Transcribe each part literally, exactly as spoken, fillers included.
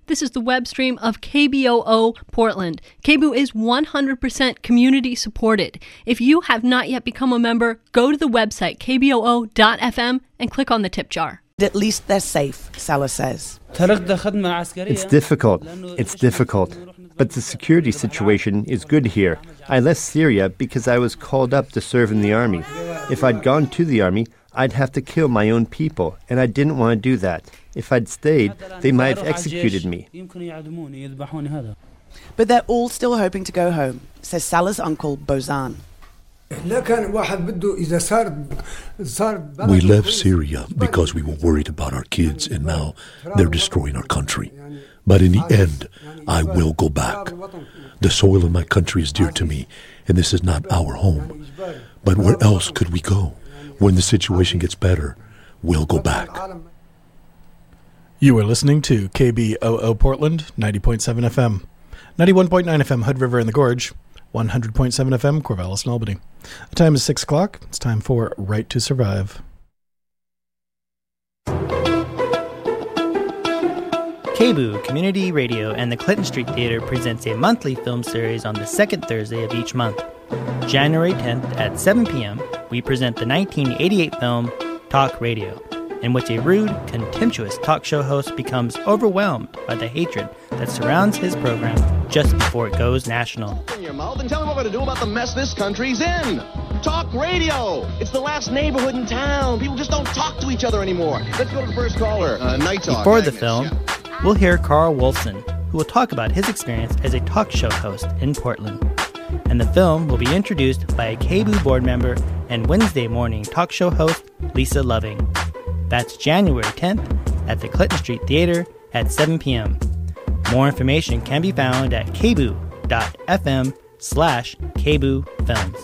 This is the web stream of K B O O Portland. K B O O is one hundred percent community supported. If you have not yet become a member, go to the website k b o o dot f m and click on the tip jar. At least they're safe, Salah says. It's difficult. It's difficult. But the security situation is good here. I left Syria because I was called up to serve in the army. If I'd gone to the army, I'd have to kill my own people, and I didn't want to do that. If I'd stayed, they might have executed me. But they're all still hoping to go home, says Salah's uncle, Bozan. We left Syria because we were worried about our kids, and now they're destroying our country. But in the end, I will go back. The soil of my country is dear to me, and this is not our home. But where else could we go? When the situation gets better, we'll go back. You are listening to K B O O Portland, ninety point seven F M, ninety-one point nine F M Hood River and the Gorge, one hundred point seven F M Corvallis and Albany. The time is six o'clock. It's time for Right to Survive. K B O O Community Radio and the Clinton Street Theater presents a monthly film series on the second Thursday of each month. January tenth at seven p.m., we present the nineteen eighty-eight film Talk Radio, in which a rude, contemptuous talk show host becomes overwhelmed by the hatred that surrounds his program just before it goes national. In your mouth and tell me what we're going to do about the mess this country's in. Talk Radio. It's the last neighborhood in town. People just don't talk to each other anymore. Let's go to the first caller. Uh, Night Talk. Before the film, yeah. We'll hear Carl Wolfson, who will talk about his experience as a talk show host in Portland. And the film will be introduced by a K B O O board member and Wednesday morning talk show host, Lisa Loving. That's January tenth at the Clinton Street Theater at seven p.m. More information can be found at k b o o dot f m slash K B O O Films.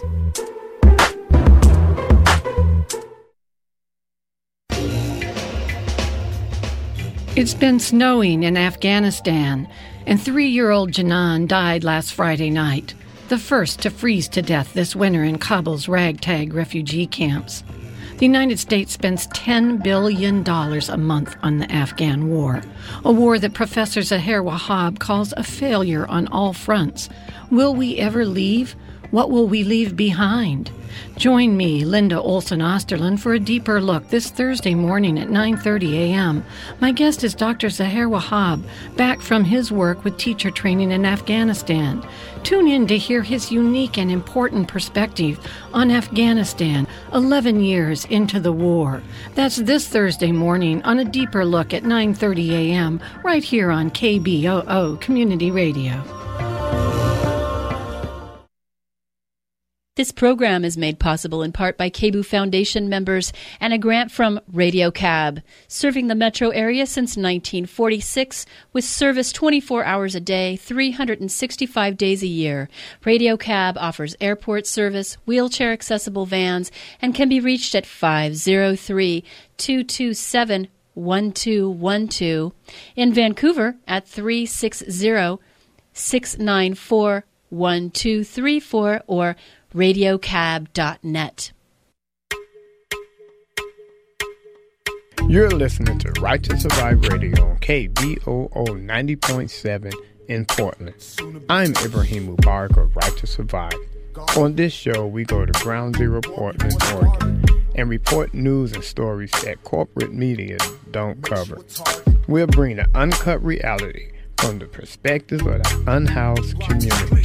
It's been snowing in Afghanistan, and three-year-old Janan died last Friday night, the first to freeze to death this winter in Kabul's ragtag refugee camps. The United States spends ten billion dollars a month on the Afghan war, a war that Professor Zaher Wahab calls a failure on all fronts. Will we ever leave? What will we leave behind? Join me, Linda Olson-Osterlund, for a deeper look this Thursday morning at nine thirty a.m. My guest is Doctor Zaher Wahab, back from his work with teacher training in Afghanistan. Tune in to hear his unique and important perspective on Afghanistan, eleven years into the war. That's this Thursday morning on a deeper look at nine thirty a.m. right here on K B O O Community Radio. This program is made possible in part by K B O O Foundation members and a grant from Radio Cab, serving the metro area since nineteen forty-six with service twenty-four hours a day, three hundred sixty-five days a year. Radio Cab offers airport service, wheelchair-accessible vans, and can be reached at five oh three, two two seven, one two one two. In Vancouver at three six zero, six nine four, one two three four or radio cab dot net. You're listening to Right to Survive Radio on K B O O ninety point seven in Portland. I'm Ibrahim Mubarak of Right to Survive. On this show, we go to Ground Zero Portland, Oregon, and report news and stories that corporate media don't cover. We'll bring the uncut reality from the perspective of the unhoused community.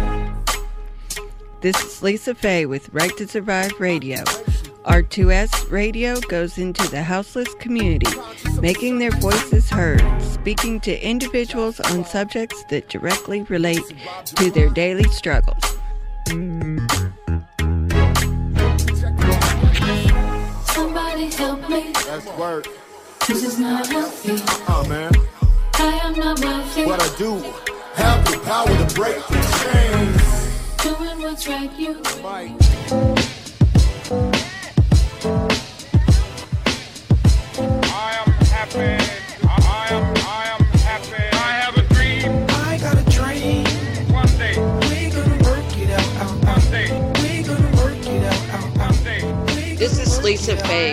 This is Lisa Faye with Right to Survive Radio. R two S Radio goes into the houseless community, making their voices heard, speaking to individuals on subjects that directly relate to their daily struggles. Somebody help me. That's work. This is not healthy. Oh, man. I am not wealthy. What I do, have the power to break the chains. Doing what's right, you might. I am happy. I am, I am happy. I have a dream. I got a dream. One day. We're gonna work it out. out, out. One day. We're gonna work it out. out, out. One day. This is Lisa Faye with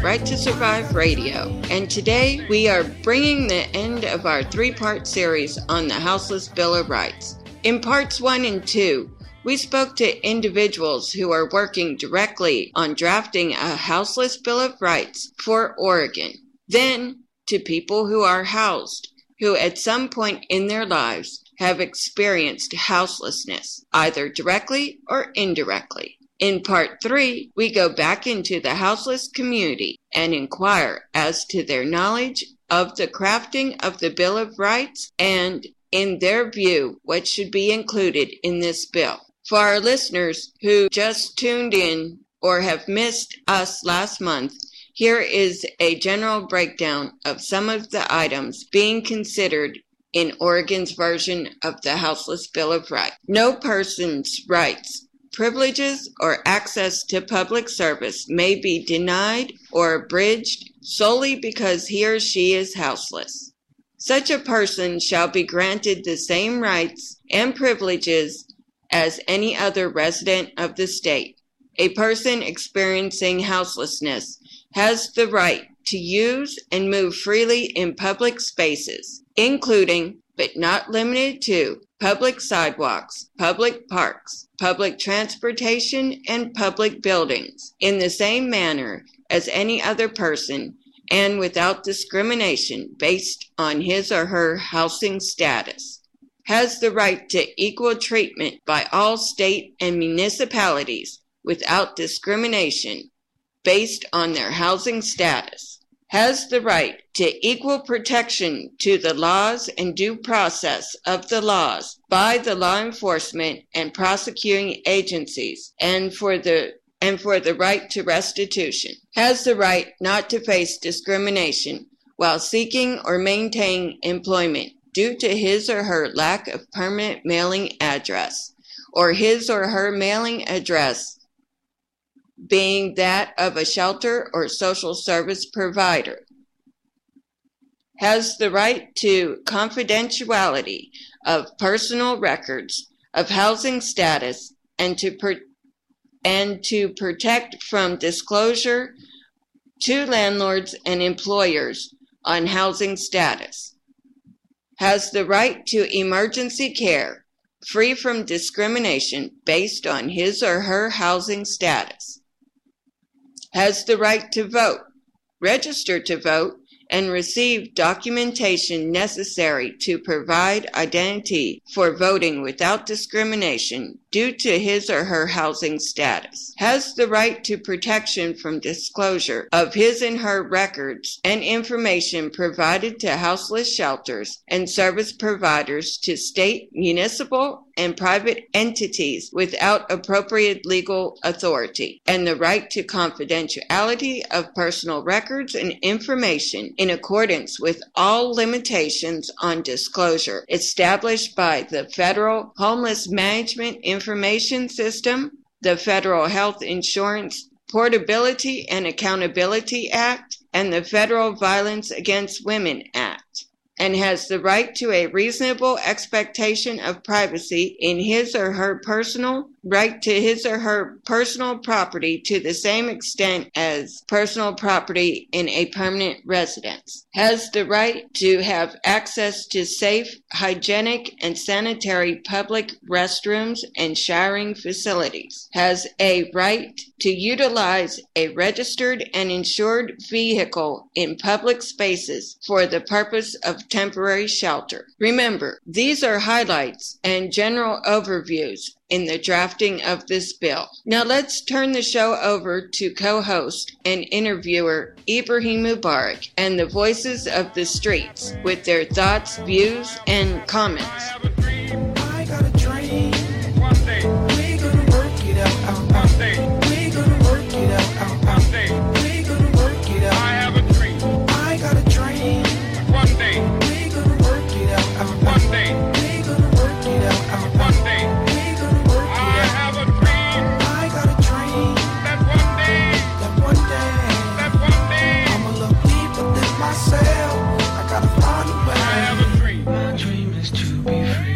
Right to Survive Radio, and today we are bringing the end of our three-part series on the Houseless Bill of Rights. In parts one and two, we spoke to individuals who are working directly on drafting a Houseless Bill of Rights for Oregon, then to people who are housed, who at some point in their lives have experienced houselessness, either directly or indirectly. In part three, we go back into the houseless community and inquire as to their knowledge of the crafting of the Bill of Rights and, in their view, what should be included in this bill. For our listeners who just tuned in or have missed us last month, here is a general breakdown of some of the items being considered in Oregon's version of the Houseless Bill of Rights. No person's rights, privileges, or access to public service may be denied or abridged solely because he or she is houseless. Such a person shall be granted the same rights and privileges as any other resident of the state. A person experiencing houselessness has the right to use and move freely in public spaces, including, but not limited to, public sidewalks, public parks, public transportation, and public buildings, in the same manner as any other person, and without discrimination based on his or her housing status. Has the right to equal treatment by all state and municipalities without discrimination based on their housing status. Has the right to equal protection to the laws and due process of the laws by the law enforcement and prosecuting agencies, and for the and for the right to restitution. Has the right not to face discrimination while seeking or maintaining employment due to his or her lack of permanent mailing address, or his or her mailing address being that of a shelter or social service provider. Has the right to confidentiality of personal records of housing status and to per- and to protect from disclosure to landlords and employers on housing status. Has the right to emergency care free from discrimination based on his or her housing status. Has the right to vote, register to vote, and receive documentation necessary to provide identity for voting without discrimination due to his or her housing status. Has the right to protection from disclosure of his and her records and information provided to houseless shelters and service providers to state, municipal, and private entities without appropriate legal authority, and the right to confidentiality of personal records and information in accordance with all limitations on disclosure established by the Federal Homeless Management Information System, the Federal Health Insurance Portability and Accountability Act, and the Federal Violence Against Women Act. And has the right to a reasonable expectation of privacy in his or her personal right to his or her personal property to the same extent as personal property in a permanent residence. Has the right to have access to safe, hygienic, and sanitary public restrooms and showering facilities. Has a right to utilize a registered and insured vehicle in public spaces for the purpose of temporary shelter. Remember, these are highlights and general overviews in the drafting of this bill. Now let's turn the show over to co-host and interviewer Ibrahim Mubarak and the voices of the streets with their thoughts, views, and comments. I got a dream. One day we're gonna work it out. out, out. One day we're gonna work it out. out, out. One day we're gonna work it out. I have a dream. I got a dream. One day we're gonna work it out. out, out. One day we're gonna work it out. out, out. One day. I gotta find a way. I have a dream. My dream is to be free.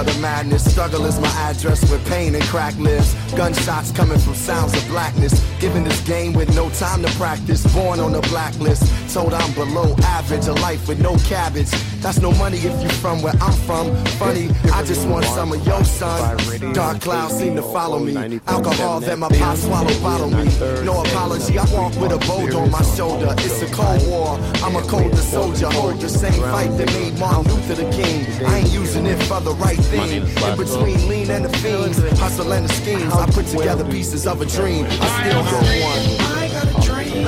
of the madness. Struggle is my address where pain and crack lives. Gunshots coming from sounds of blackness. Given this game with no time to practice. Born on the blacklist. Told I'm below average. A life with no cabbage. That's no money if you from where I'm from. Funny, I just want some of your son. Dark clouds seem to follow me. Alcohol that my pop swallow bottle me. No apology, I walk with a boulder on my shoulder. It's a cold war. I'm a colder soldier. Hold the same fight that made Martin Luther the king. I ain't using it for the right thing. In between lean and the fiends, hustle and the schemes, I put together pieces of a dream. I still have one. I got a dream.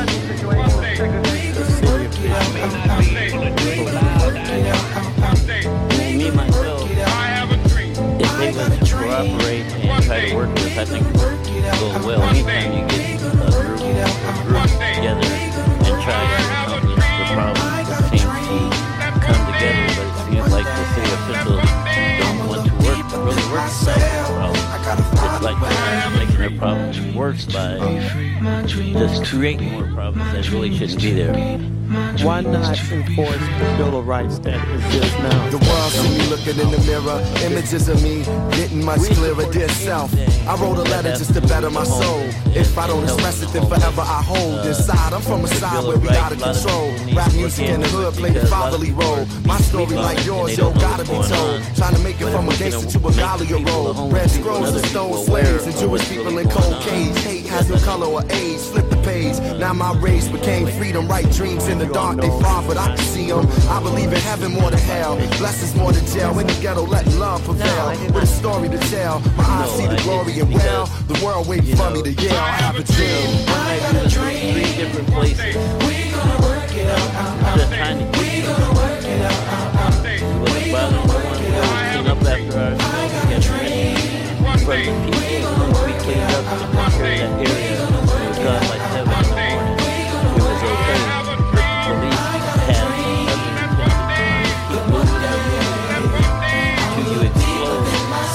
Me, myself, if they would cooperate and try to work with, I think it will go well. Anytime you get a group, a group together and try to accomplish the problem, it seems to come together, but it seems like the city officials don't want to work, but really work to solve the problem. It's like they're making their problems worse by just creating more problems that really shouldn't be there. Why not enforce the Bill of Rights that exists now? The world see me looking in the mirror, images of me getting much clearer. Dear self, I wrote a letter just to better my soul. If I don't express it, then forever I hold inside. I'm from a side where we gotta control. Rap music in the hood play the fatherly role. My story like yours, yo, gotta be told. Trying to make it from a gangster to a Galia roll. Red scrolls and stone slaves and Jewish people in cold cage. Hate has no color or age. Flip the page. Now my race became freedom. Right dreams in the dark, they far, but I can see them. I believe in heaven more than hell. Blessings more than jail. In the ghetto, let love prevail. With a story to tell. My eyes see the glory and well. The world waiting for me to yell. I have a dream. I got a dream. Three different places. We gonna work it out. Just trying to We gonna work it out. What's bothering the one we're clean up after ourselves. From the people, we cleaned up to take care of that area. It was done like seven in the morning. It was okay. But the police had other intentions to keep moving the movement until you explode.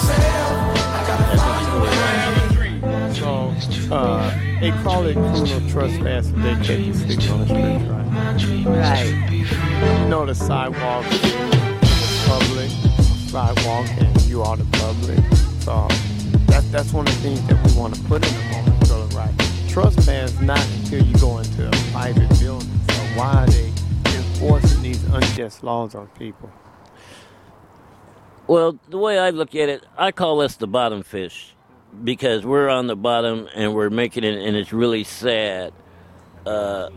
That's what's going on. So, uh, they call it criminal trespass if they catch you sleeping on the street, right? Right. You know the sidewalk is public, sidewalk, and you are the public. So that's that's one of the things that we want to put in the moment, Bill of Rights. Trespass not until you go into a private building. So why are they enforcing these unjust laws on people? Well, the way I look at it, I call us the bottom fish because we're on the bottom and we're making it, and it's really sad. Uh,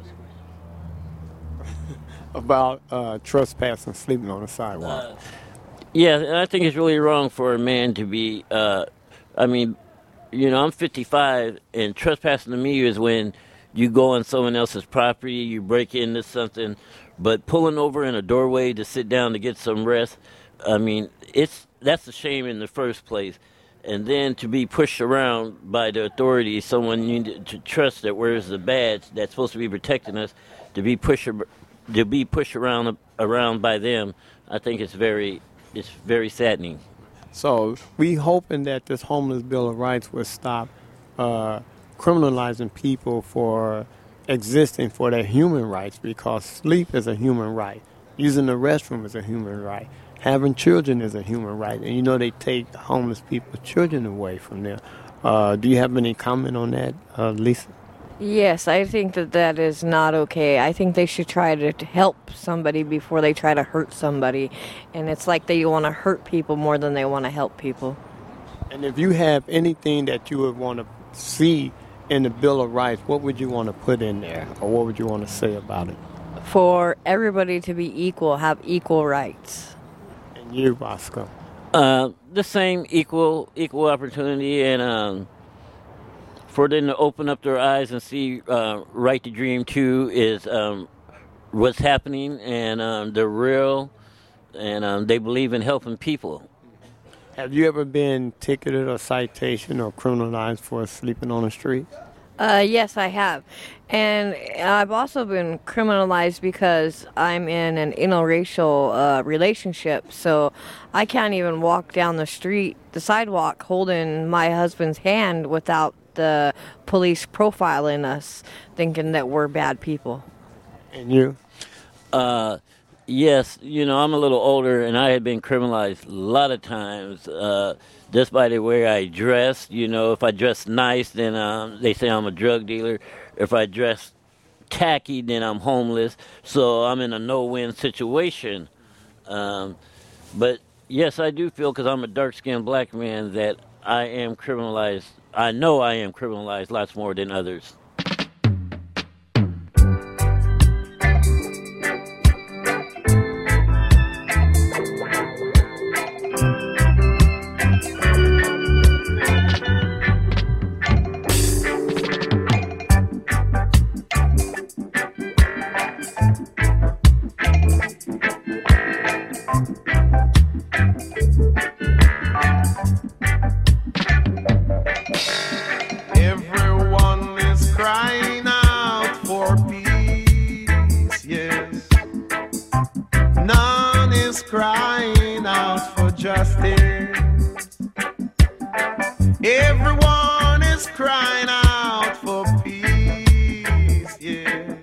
About uh, trespassing, sleeping on the sidewalk. Uh, yeah, I think it's really wrong for a man to be, uh, I mean, you know, I'm fifty-five, and trespassing to me is when you go on someone else's property, you break into something, but pulling over in a doorway to sit down to get some rest, I mean, it's that's a shame in the first place. And then to be pushed around by the authorities, someone you need to trust that wears the badge that's supposed to be protecting us, to be pushed to be pushed around around by them, I think it's very it's very saddening. So we hoping that this homeless Bill of Rights will stop uh, criminalizing people for existing for their human rights, because sleep is a human right. Using the restroom is a human right. Having children is a human right. And you know they take homeless people's children away from them. Uh, do you have any comment on that, uh, Lisa? Yes, I think that that is not okay. I think they should try to to help somebody before they try to hurt somebody. And it's like they want to hurt people more than they want to help people. And if you have anything that you would want to see in the Bill of Rights, what would you want to put in there? Or what would you want to say about it? For everybody to be equal, have equal rights. And you, Bosco? Uh, the same equal equal opportunity, and um, for them to open up their eyes and see uh, Right to Dream two is um, what's happening, and um, they're real, and um, they believe in helping people. Have you ever been ticketed or citation or criminalized for sleeping on the street? Uh, yes, I have. And I've also been criminalized because I'm in an interracial uh, relationship. So I can't even walk down the street, the sidewalk, holding my husband's hand without the police profiling us, thinking that we're bad people. And you? Uh, Yes, you know, I'm a little older, and I had been criminalized a lot of times uh, just by the way I dress. You know, if I dress nice, then um, they say I'm a drug dealer. If I dress tacky, then I'm homeless. So I'm in a no-win situation. Um, but, yes, I do feel, because I'm a dark-skinned black man, that I am criminalized. I know I am criminalized lots more than others. Everyone is crying out for peace, yes. None is crying out for justice. Everyone is crying out for peace, yes.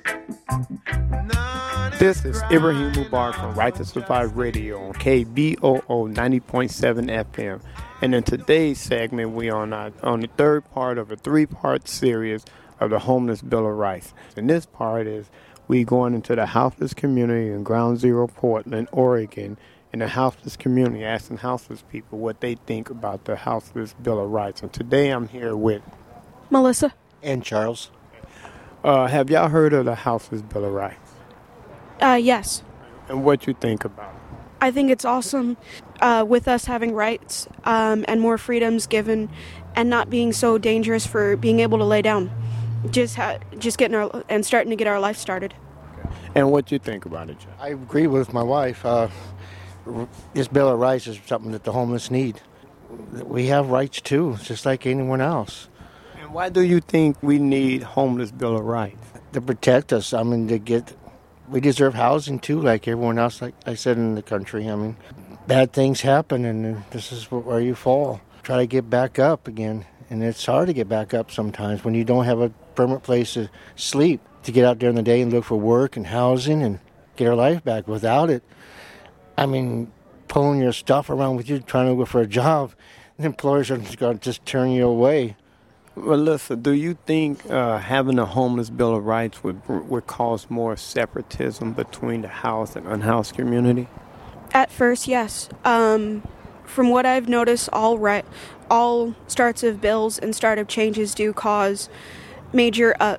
This is Ibrahim Mubarak from Right to Survive Radio on K B O O ninety point seven F M. And in today's segment, we are on, our, on the third part of a three-part series of the Homeless Bill of Rights. And this part is we going into the houseless community in Ground Zero, Portland, Oregon, in the houseless community, asking houseless people what they think about the Houseless Bill of Rights. And today I'm here with Melissa and Charles. Uh, have y'all heard of the Houseless Bill of Rights? Uh, yes. And what you think about it? I think it's awesome uh, with us having rights um, and more freedoms given and not being so dangerous for being able to lay down. Just ha- just getting our and starting to get our life started. And what you think about it, John? I agree with my wife. Uh, this Bill of Rights is something that the homeless need. We have rights too, just like anyone else. And why do you think we need Homeless Bill of Rights? To protect us. I mean, to get... We deserve housing, too, like everyone else, like I said, in the country. I mean, bad things happen, and this is where you fall. Try to get back up again, and it's hard to get back up sometimes when you don't have a permanent place to sleep, to get out there in the day and look for work and housing and get our life back. Without it, I mean, pulling your stuff around with you, trying to look for a job, the employers are just going to just turn you away. Melissa, do you think uh, having a Homeless Bill of Rights would would cause more separatism between the housed and unhoused community? At first, yes. Um, from what I've noticed, all right, all starts of bills and startup changes do cause major uh,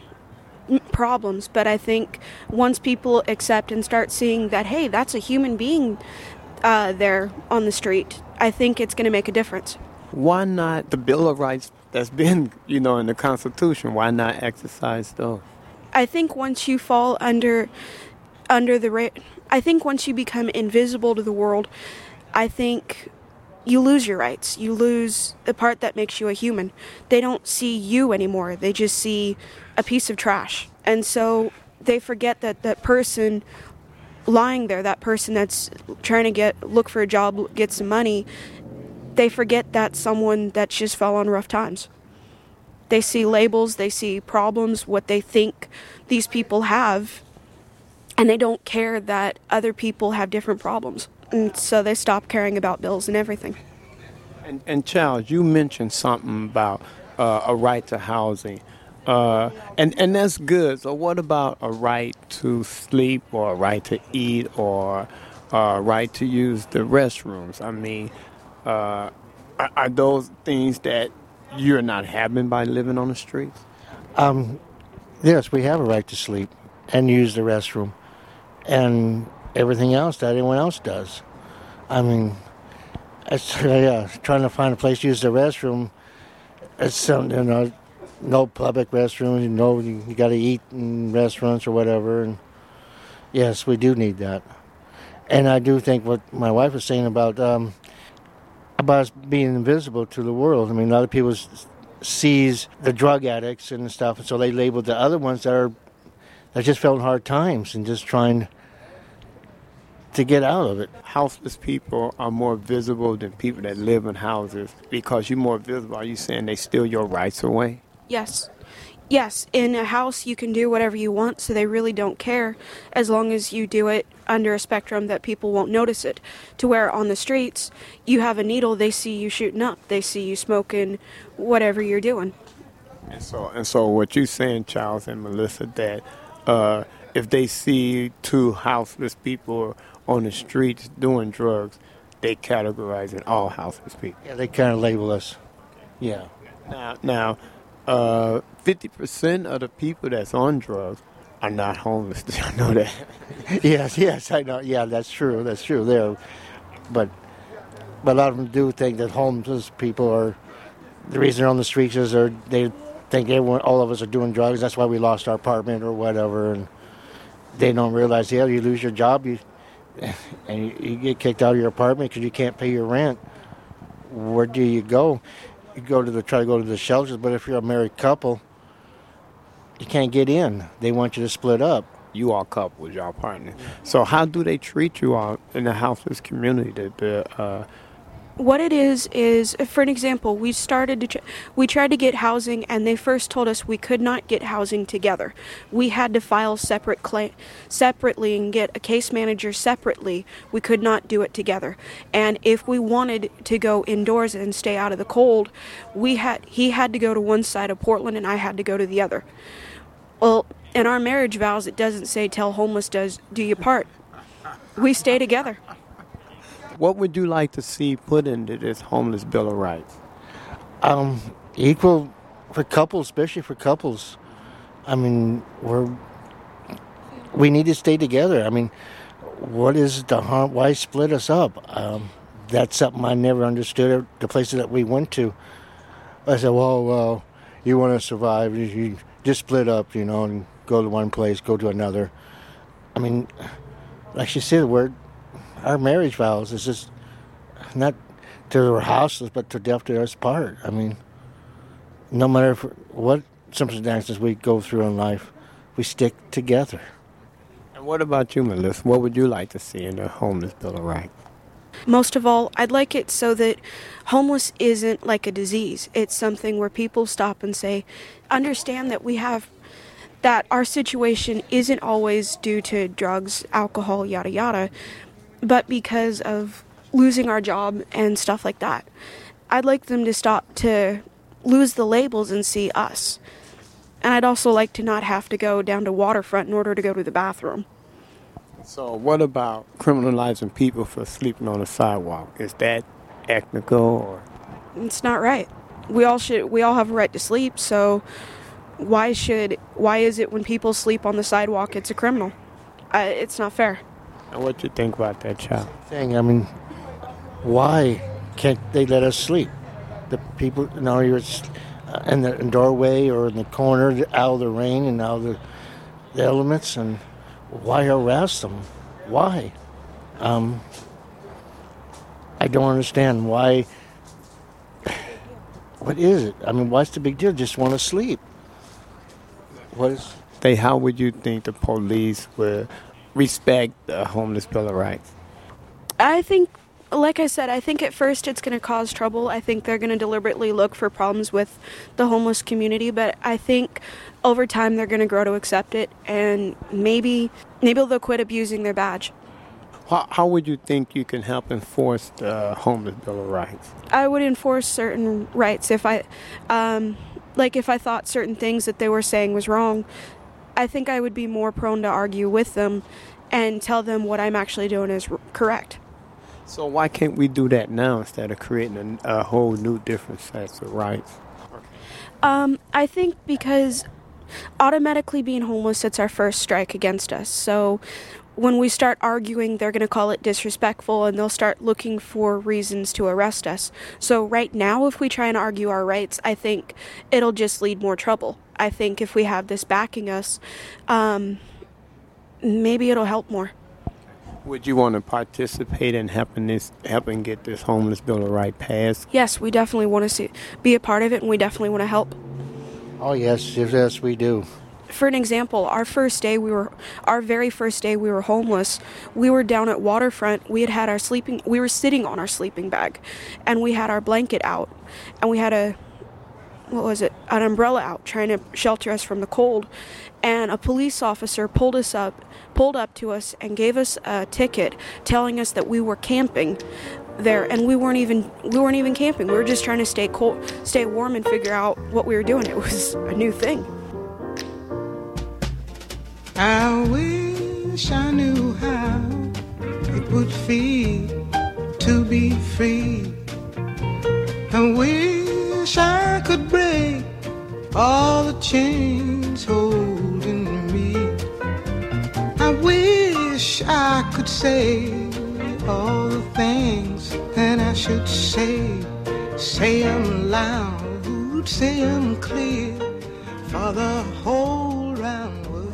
problems. But I think once people accept and start seeing that, hey, that's a human being uh, there on the street, I think it's going to make a difference. Why not the Bill of Rights that's been, you know, in the Constitution? Why not exercise those? I think once you fall under under the ra- I think once you become invisible to the world, I think you lose your rights. You lose the part that makes you a human. They don't see you anymore. They just see a piece of trash. And so they forget that that person lying there, that person that's trying to get look for a job, get some money, they forget that's someone that just fell on rough times. They see labels, they see problems, what they think these people have, and they don't care that other people have different problems. And so they stop caring about bills and everything. And, and Charles, you mentioned something about uh, a right to housing. Uh, and, and that's good. So what about a right to sleep or a right to eat or a right to use the restrooms? I mean, Uh, are, are those things that you're not having by living on the streets? Um, yes, we have a right to sleep and use the restroom and everything else that anyone else does. I mean, it's, yeah, trying to find a place to use the restroom, it's something, you know, no public restrooms, you know, you, you got to eat in restaurants or whatever. And yes, we do need that. And I do think what my wife was saying about... Um, about us being invisible to the world. I mean, a lot of people s- sees the drug addicts and stuff, and so they labeled the other ones that are that just fell in hard times and just trying to get out of it. Houseless people are more visible than people that live in houses. Because you're more visible, are you saying they steal your rights away? Yes. Yes, in a house you can do whatever you want, so they really don't care as long as you do it under a spectrum that people won't notice it. To where on the streets, you have a needle, they see you shooting up, they see you smoking, whatever you're doing. And so, and so what you're saying, Charles and Melissa, that uh, if they see two houseless people on the streets doing drugs, they categorize it all houseless people. Yeah, they kind of label us. Yeah. Now, now, uh, fifty percent of the people that's on drugs are not homeless. Did you know that? yes, yes, I know. Yeah, that's true. That's true. There, but but a lot of them do think that homeless people are the reason they're on the streets is they're, they think everyone, all of us are doing drugs. That's why we lost our apartment or whatever, and they don't realize. Yeah, you lose your job, you and you, you get kicked out of your apartment because you can't pay your rent. Where do you go? You go to the try to go to the shelters, but if you're a married couple, you can't get in. They want you to split up. You all couples, y'all partners. So how do they treat you all in the houseless community? The, the, uh... What it is is, for an example, we started to, tr- we tried to get housing, and they first told us we could not get housing together. We had to file separate cla- separately and get a case manager separately. We could not do it together. And if we wanted to go indoors and stay out of the cold, we had he had to go to one side of Portland, and I had to go to the other. Well, in our marriage vows, it doesn't say tell homeless does do your part. We stay together. What would you like to see put into this homeless Bill of Rights? Um, equal for couples, especially for couples. I mean, we're we need to stay together. I mean, what is the harm? Why split us up? Um, that's something I never understood. The places that we went to, I said, "Well, well, you want to survive? You, you just split up, you know, and go to one place, go to another." I mean, like she said, we're. Our marriage vows is just not to our houseless, but to death do us part. I mean, no matter if, what circumstances we go through in life, we stick together. And what about you, Melissa? What would you like to see in the homeless Bill of Rights? Most of all, I'd like it so that homeless isn't like a disease. It's something where people stop and say, understand that we have that our situation isn't always due to drugs, alcohol, yada yada, but because of losing our job and stuff like that. I'd like them to stop to lose the labels and see us. And I'd also like to not have to go down to Waterfront in order to go to the bathroom. So what about criminalizing people for sleeping on the sidewalk? Is that ethical or? It's not right. We all should. We all have a right to sleep. So why should? Why is it when people sleep on the sidewalk, it's a criminal? Uh, it's not fair. And what do you think about that, child? Thing. I mean, why can't they let us sleep? The people, you know, you're in the doorway or in the corner, out of the rain and out of the, the elements, and why harass them? Why? Um, I don't understand why. What is it? I mean, what's the big deal? Just want to sleep. What is? They, how would you think the police would respect the homeless Bill of Rights? I think, like I said, I think at first it's going to cause trouble. I think they're going to deliberately look for problems with the homeless community, but I think over time they're going to grow to accept it, and maybe maybe they'll quit abusing their badge. How, how would you think you can help enforce the homeless Bill of Rights? I would enforce certain rights if I, um, like if I thought certain things that they were saying was wrong. I think I would be more prone to argue with them and tell them what I'm actually doing is r- correct. So why can't we do that now instead of creating a, a whole new different sets of rights? Um, I think because automatically being homeless, it's our first strike against us. So when we start arguing, they're going to call it disrespectful, and they'll start looking for reasons to arrest us. So right now, if we try and argue our rights, I think it'll just lead more trouble. I think if we have this backing us, um, maybe it'll help more. Would you want to participate in helping this, helping get this homeless Bill of Rights passed? Yes, we definitely want to see, be a part of it, and we definitely want to help. Oh yes, yes we do. For an example, our first day we were, our very first day we were homeless. We were down at Waterfront. We had had our sleeping. We were sitting on our sleeping bag, and we had our blanket out, and we had a. what was it, an umbrella out trying to shelter us from the cold, and a police officer pulled us up, pulled up to us and gave us a ticket telling us that we were camping there, and we weren't even we weren't even camping. We were just trying to stay cold, stay warm, and figure out what we were doing. It was a new thing. I wish I knew how it would feel to be free. I wish I could break all the chains holding me. I wish I could say all the things that I should say. Say them loud, say them clear for the whole round world.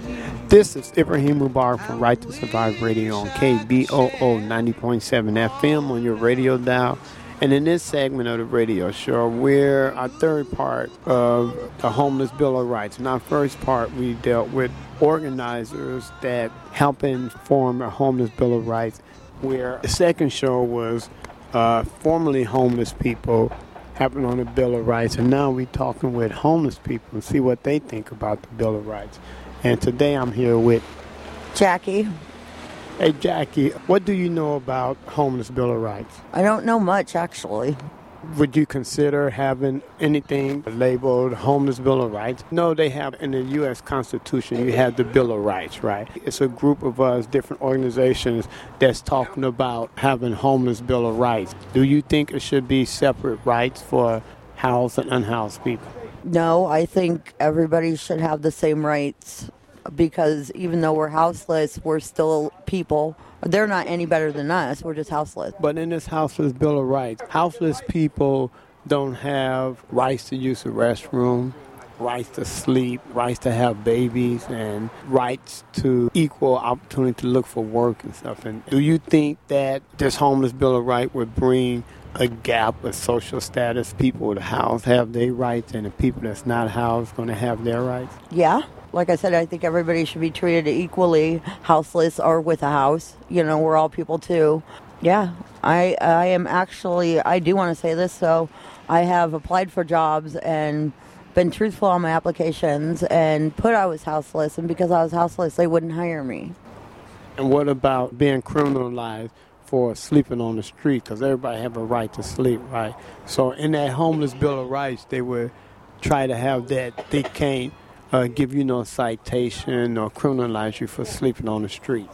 This is Ibrahim Mubarak from Right to Survive Radio on K B O O ninety point seven F M on your radio dial. And in this segment of the radio show, we're our third part of the Homeless Bill of Rights. In our first part, we dealt with organizers that helping form a Homeless Bill of Rights, where the second show was uh, formerly homeless people helping on the Bill of Rights. And now we're talking with homeless people and see what they think about the Bill of Rights. And today I'm here with Jackie. Hey, Jackie, what do you know about Homeless Bill of Rights? I don't know much, actually. Would you consider having anything labeled Homeless Bill of Rights? No, they have in the U S Constitution, you have the Bill of Rights, right? It's a group of us, different organizations, that's talking about having Homeless Bill of Rights. Do you think it should be separate rights for housed and unhoused people? No, I think everybody should have the same rights, because even though we're houseless, we're still people. They're not any better than us. We're just houseless. But in this Houseless Bill of Rights, houseless people don't have rights to use the restroom, rights to sleep, rights to have babies, and rights to equal opportunity to look for work and stuff. And do you think that this Homeless Bill of Rights would bring a gap of social status? People with a house have their rights, and the people that's not housed going to have their rights? Yeah. Like I said, I think everybody should be treated equally, houseless or with a house. You know, we're all people too. Yeah, I I am actually, I do want to say this, so I have applied for jobs and been truthful on my applications and put I was houseless, and because I was houseless, they wouldn't hire me. And what about being criminalized for sleeping on the street? Because everybody have a right to sleep, right? So in that Homeless Bill of Rights, they would try to have that they can't Uh, give you no citation or criminalize you for sleeping on the street.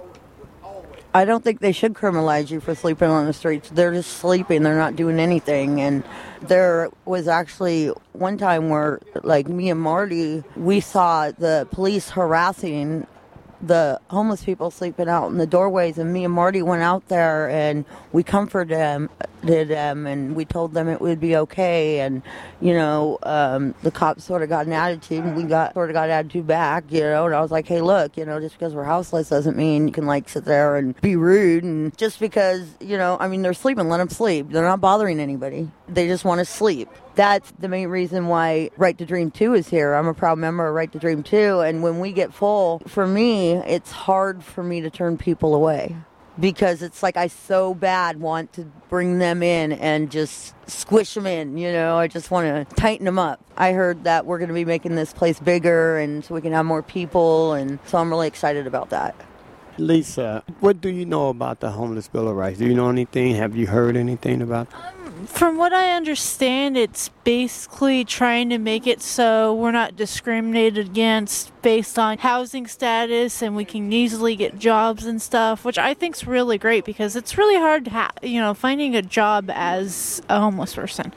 I don't think they should criminalize you for sleeping on the streets. They're just sleeping. They're not doing anything. And there was actually one time where, like, me and Marty, we saw the police harassing the homeless people sleeping out in the doorways, and me and Marty went out there and we comforted them, did them, and we told them it would be okay. And you know, um, the cops sort of got an attitude, and we got sort of got attitude back. You know, and I was like, hey, look, you know, just because we're houseless doesn't mean you can like sit there and be rude. And just because, you know, I mean, they're sleeping, let them sleep. They're not bothering anybody. They just want to sleep. That's the main reason why Right to Dream two is here. I'm a proud member of Right to Dream two, and when we get full, for me, it's hard for me to turn people away, because it's like I so bad want to bring them in and just squish them in, you know. I just want to tighten them up. I heard that we're going to be making this place bigger, and so we can have more people, and so I'm really excited about that. Lisa, what do you know about the Homeless Bill of Rights? Do you know anything? Have you heard anything about that? From what I understand, it's basically trying to make it so we're not discriminated against based on housing status, and we can easily get jobs and stuff, which I think is really great, because it's really hard to ha- you know, finding a job as a homeless person.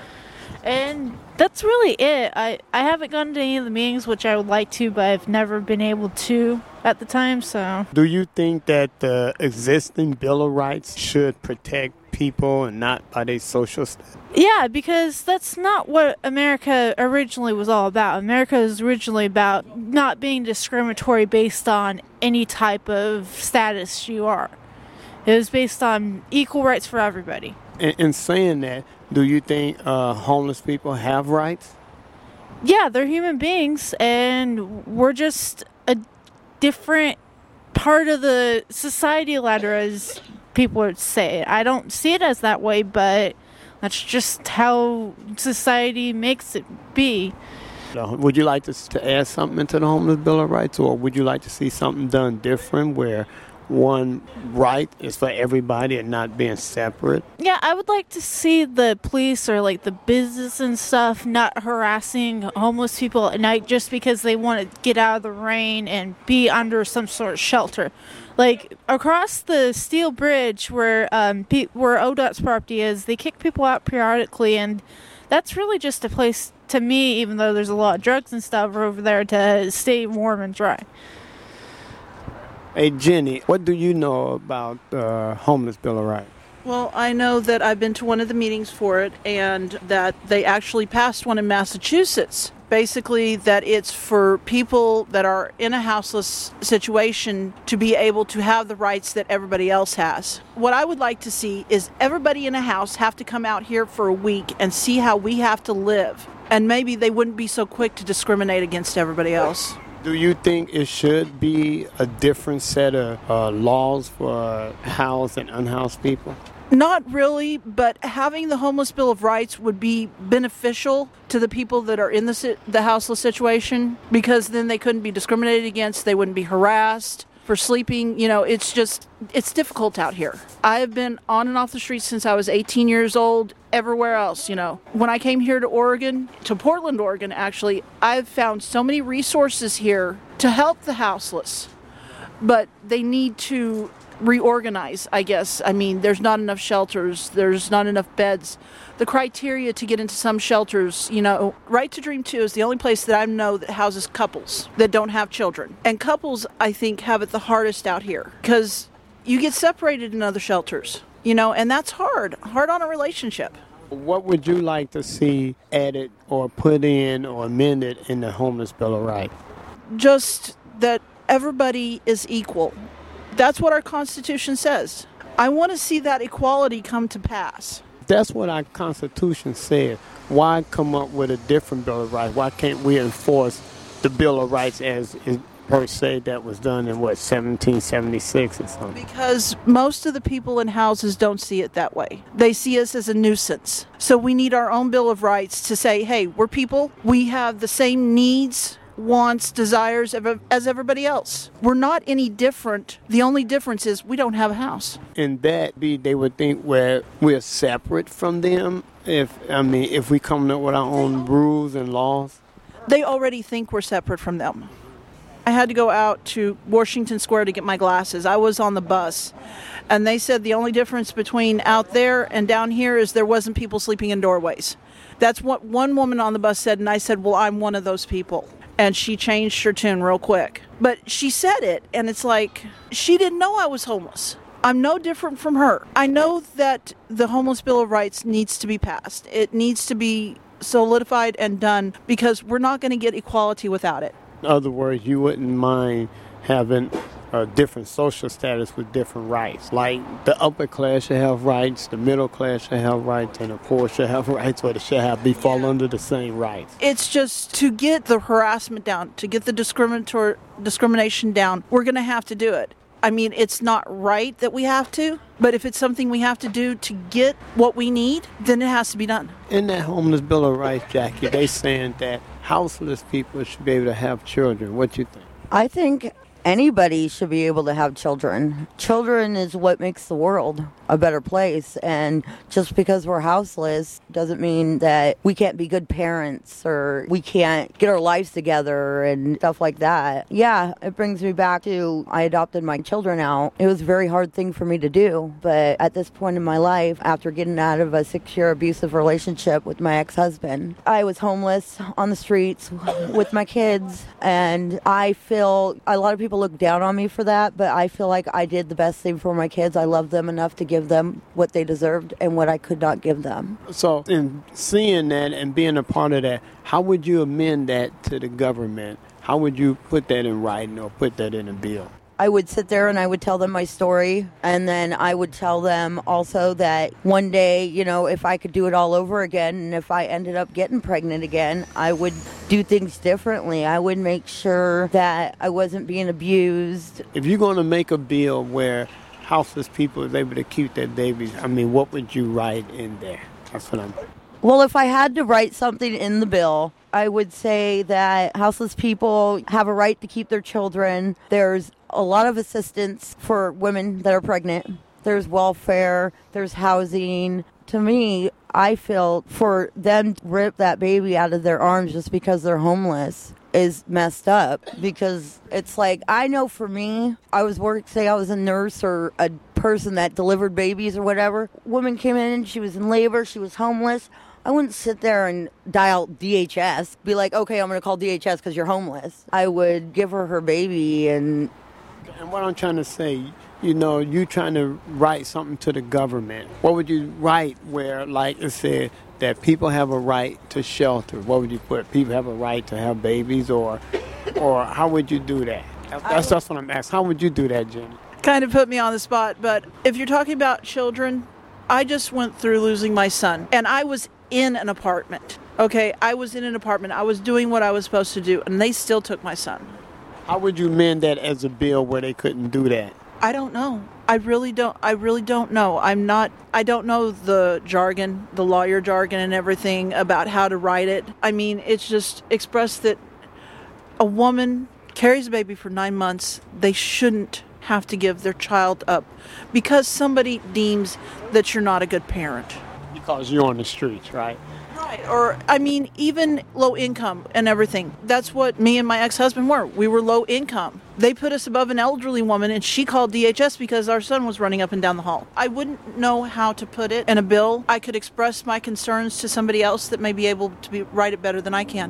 And that's really it. I, I haven't gone to any of the meetings, which I would like to, but I've never been able to at the time, so. Do you think that the existing Bill of Rights should protect people and not by their social status? Yeah, because that's not what America originally was all about. America was originally about not being discriminatory based on any type of status you are. It was based on equal rights for everybody. In, in saying that, do you think uh, homeless people have rights? Yeah, they're human beings, and we're just a different part of the society ladder, as people would say. I don't see it as that way, but That's just how society makes it be. Would you like to, to add something into the Homeless Bill of Rights, or would you like to see something done different where one right is for everybody and not being separate? Yeah, I would like to see the police or like the business and stuff not harassing homeless people at night just because they want to get out of the rain and be under some sort of shelter. Like across the Steel Bridge where um pe- where O D O T's property is, they kick people out periodically, and that's really just a place to me, even though there's a lot of drugs and stuff over there, to stay warm and dry. Hey, Jenny, what do you know about the uh, Homeless Bill of Rights? Well, I know that I've been to one of the meetings for it, and that they actually passed one in Massachusetts. Basically, that it's for people that are in a houseless situation to be able to have the rights that everybody else has. What I would like to see is everybody in a house have to come out here for a week and see how we have to live. And maybe they wouldn't be so quick to discriminate against everybody else. Do you think it should be a different set of uh, laws for housed and unhoused people? Not really, but having the Homeless Bill of Rights would be beneficial to the people that are in the si- the houseless situation, because then they couldn't be discriminated against, they wouldn't be harassed for sleeping. You know, it's just, it's difficult out here. I have been on and off the streets since I was eighteen years old, everywhere else, you know. When I came here to Oregon, to Portland, Oregon, actually, I've found so many resources here to help the houseless, but they need to reorganize, I guess. I mean, there's not enough shelters, there's not enough beds. The criteria to get into some shelters, you know, Right to Dream two is the only place that I know that houses couples that don't have children. And couples, I think, have it the hardest out here because you get separated in other shelters, you know, and that's hard, hard on a relationship. What would you like to see added or put in or amended in the Homeless Bill of Rights? Just that everybody is equal. That's what our Constitution says. I want to see that equality come to pass. That's what our Constitution says. Why come up with a different Bill of Rights? Why can't we enforce the Bill of Rights as per se that was done in, what, seventeen seventy-six or something? Because most of the people in houses don't see it that way. They see us as a nuisance. So we need our own Bill of Rights to say, hey, we're people. We have the same needs, wants, desires as everybody else. We're not any different. The only difference is we don't have a house. And that be they would think we're we're separate from them. If I mean, if we come up with our own rules and laws, they already think we're separate from them. I had to go out to Washington Square to get my glasses. I was on the bus, and they said the only difference between out there and down here is there wasn't people sleeping in doorways. That's what one woman on the bus said, and I said, well, I'm one of those people. And she changed her tune real quick. But she said it, and it's like, she didn't know I was homeless. I'm no different from her. I know that the Homeless Bill of Rights needs to be passed. It needs to be solidified and done, because we're not going to get equality without it. In other words, you wouldn't mind having a different social status with different rights. Like the upper class should have rights, the middle class should have rights, and the poor should have rights, or they should have be fall yeah. under the same rights. It's just to get the harassment down, to get the discriminatory discrimination down, we're going to have to do it. I mean, it's not right that we have to, but if it's something we have to do to get what we need, then it has to be done. In that Homeless Bill of Rights, Jackie, they saying that houseless people should be able to have children. What do you think? I think anybody should be able to have children. Children is what makes the world a better place, and just because we're houseless doesn't mean that we can't be good parents or we can't get our lives together and stuff like that. Yeah, it brings me back to I adopted my children out. It was a very hard thing for me to do, but at this point in my life, after getting out of a six-year abusive relationship with my ex-husband, I was homeless on the streets with my kids, and I feel a lot of people look down on me for that, but I feel like I did the best thing for my kids. I love them enough to give them what they deserved and what I could not give them. So in seeing that and being a part of that, how would you amend that to the government? How would you put that in writing or put that in a bill? I would sit there and I would tell them my story, and then I would tell them also that one day, you know, if I could do it all over again, and if I ended up getting pregnant again, I would do things differently. I would make sure that I wasn't being abused. If you're going to make a bill where houseless people is able to keep their babies, I mean, what would you write in there? That's what I'm... Well, if I had to write something in the bill, I would say that houseless people have a right to keep their children. There's a lot of assistance for women that are pregnant. There's welfare. There's housing. To me, I feel for them to rip that baby out of their arms just because they're homeless is messed up, because it's like, I know for me, I was work, say I was a nurse or a person that delivered babies or whatever. Woman came in, she was in labor, she was homeless. I wouldn't sit there and dial D H S, be like, okay, I'm going to call D H S because you're homeless. I would give her her baby. And and what I'm trying to say, you know, you trying to write something to the government. What would you write where, like it said, that people have a right to shelter? What would you put? People have a right to have babies, or or how would you do that? That's, that's what I'm asking. How would you do that, Jenny? Kind of put me on the spot, but if you're talking about children, I just went through losing my son, and I was in an apartment. Okay, I was in an apartment. I was doing what I was supposed to do, and they still took my son. How would you amend that as a bill where they couldn't do that? I don't know. I really don't. I really don't know. I'm not. I don't know the jargon, the lawyer jargon, and everything about how to write it. I mean, it's just expressed that a woman carries a baby for nine months. They shouldn't have to give their child up because somebody deems that you're not a good parent. Because you're on the streets, right? Right. Or, I mean, even low income and everything. That's what me and my ex-husband were. We were low income. They put us above an elderly woman, and she called D H S because our son was running up and down the hall. I wouldn't know how to put it in a bill. I could express my concerns to somebody else that may be able to be, write it better than I can.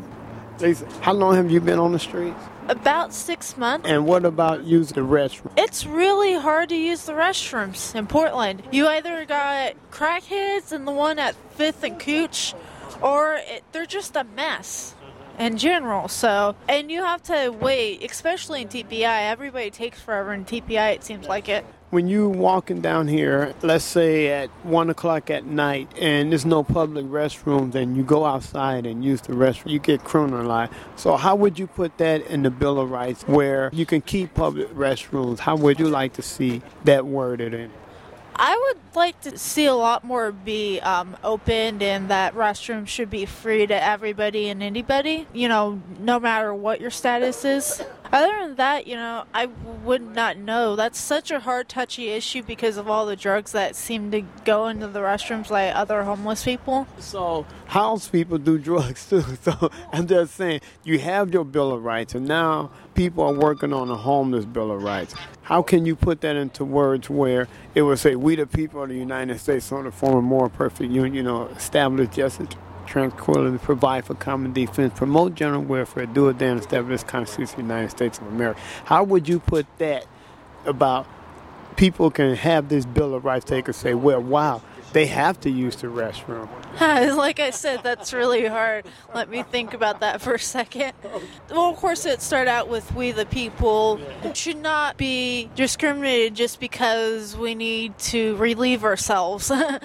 How long have you been on the streets? About six months. And what about using the restroom? It's really hard to use the restrooms in Portland. You either got crackheads and the one at Fifth and Cooch, or it, they're just a mess in general. So, and you have to wait, especially in T P I. Everybody takes forever in T P I, it seems like it. When you walking down here, let's say at one o'clock at night, and there's no public restrooms, and you go outside and use the restroom, you get criminalized. So how would you put that in the Bill of Rights where you can keep public restrooms? How would you like to see that worded in? I would like to see a lot more be um, opened, and that restrooms should be free to everybody and anybody, you know, no matter what your status is. Other than that, you know, I would not know. That's such a hard, touchy issue because of all the drugs that seem to go into the restrooms like other homeless people. So house people do drugs too. So I'm just saying, you have your Bill of Rights, and now people are working on a homeless Bill of Rights. How can you put that into words where it would say, we the people of the United States want to form a more perfect union, you know, establish justice, tranquility, provide for common defense, promote general welfare, do it then, establish the Constitution of the United States of America. How would you put that about people can have this Bill of Rights? They could say, well, wow, they have to use the restroom. Like I said, that's really hard. Let me think about that for a second. Well, of course, it started out with we the people should not be discriminated just because we need to relieve ourselves. Yeah,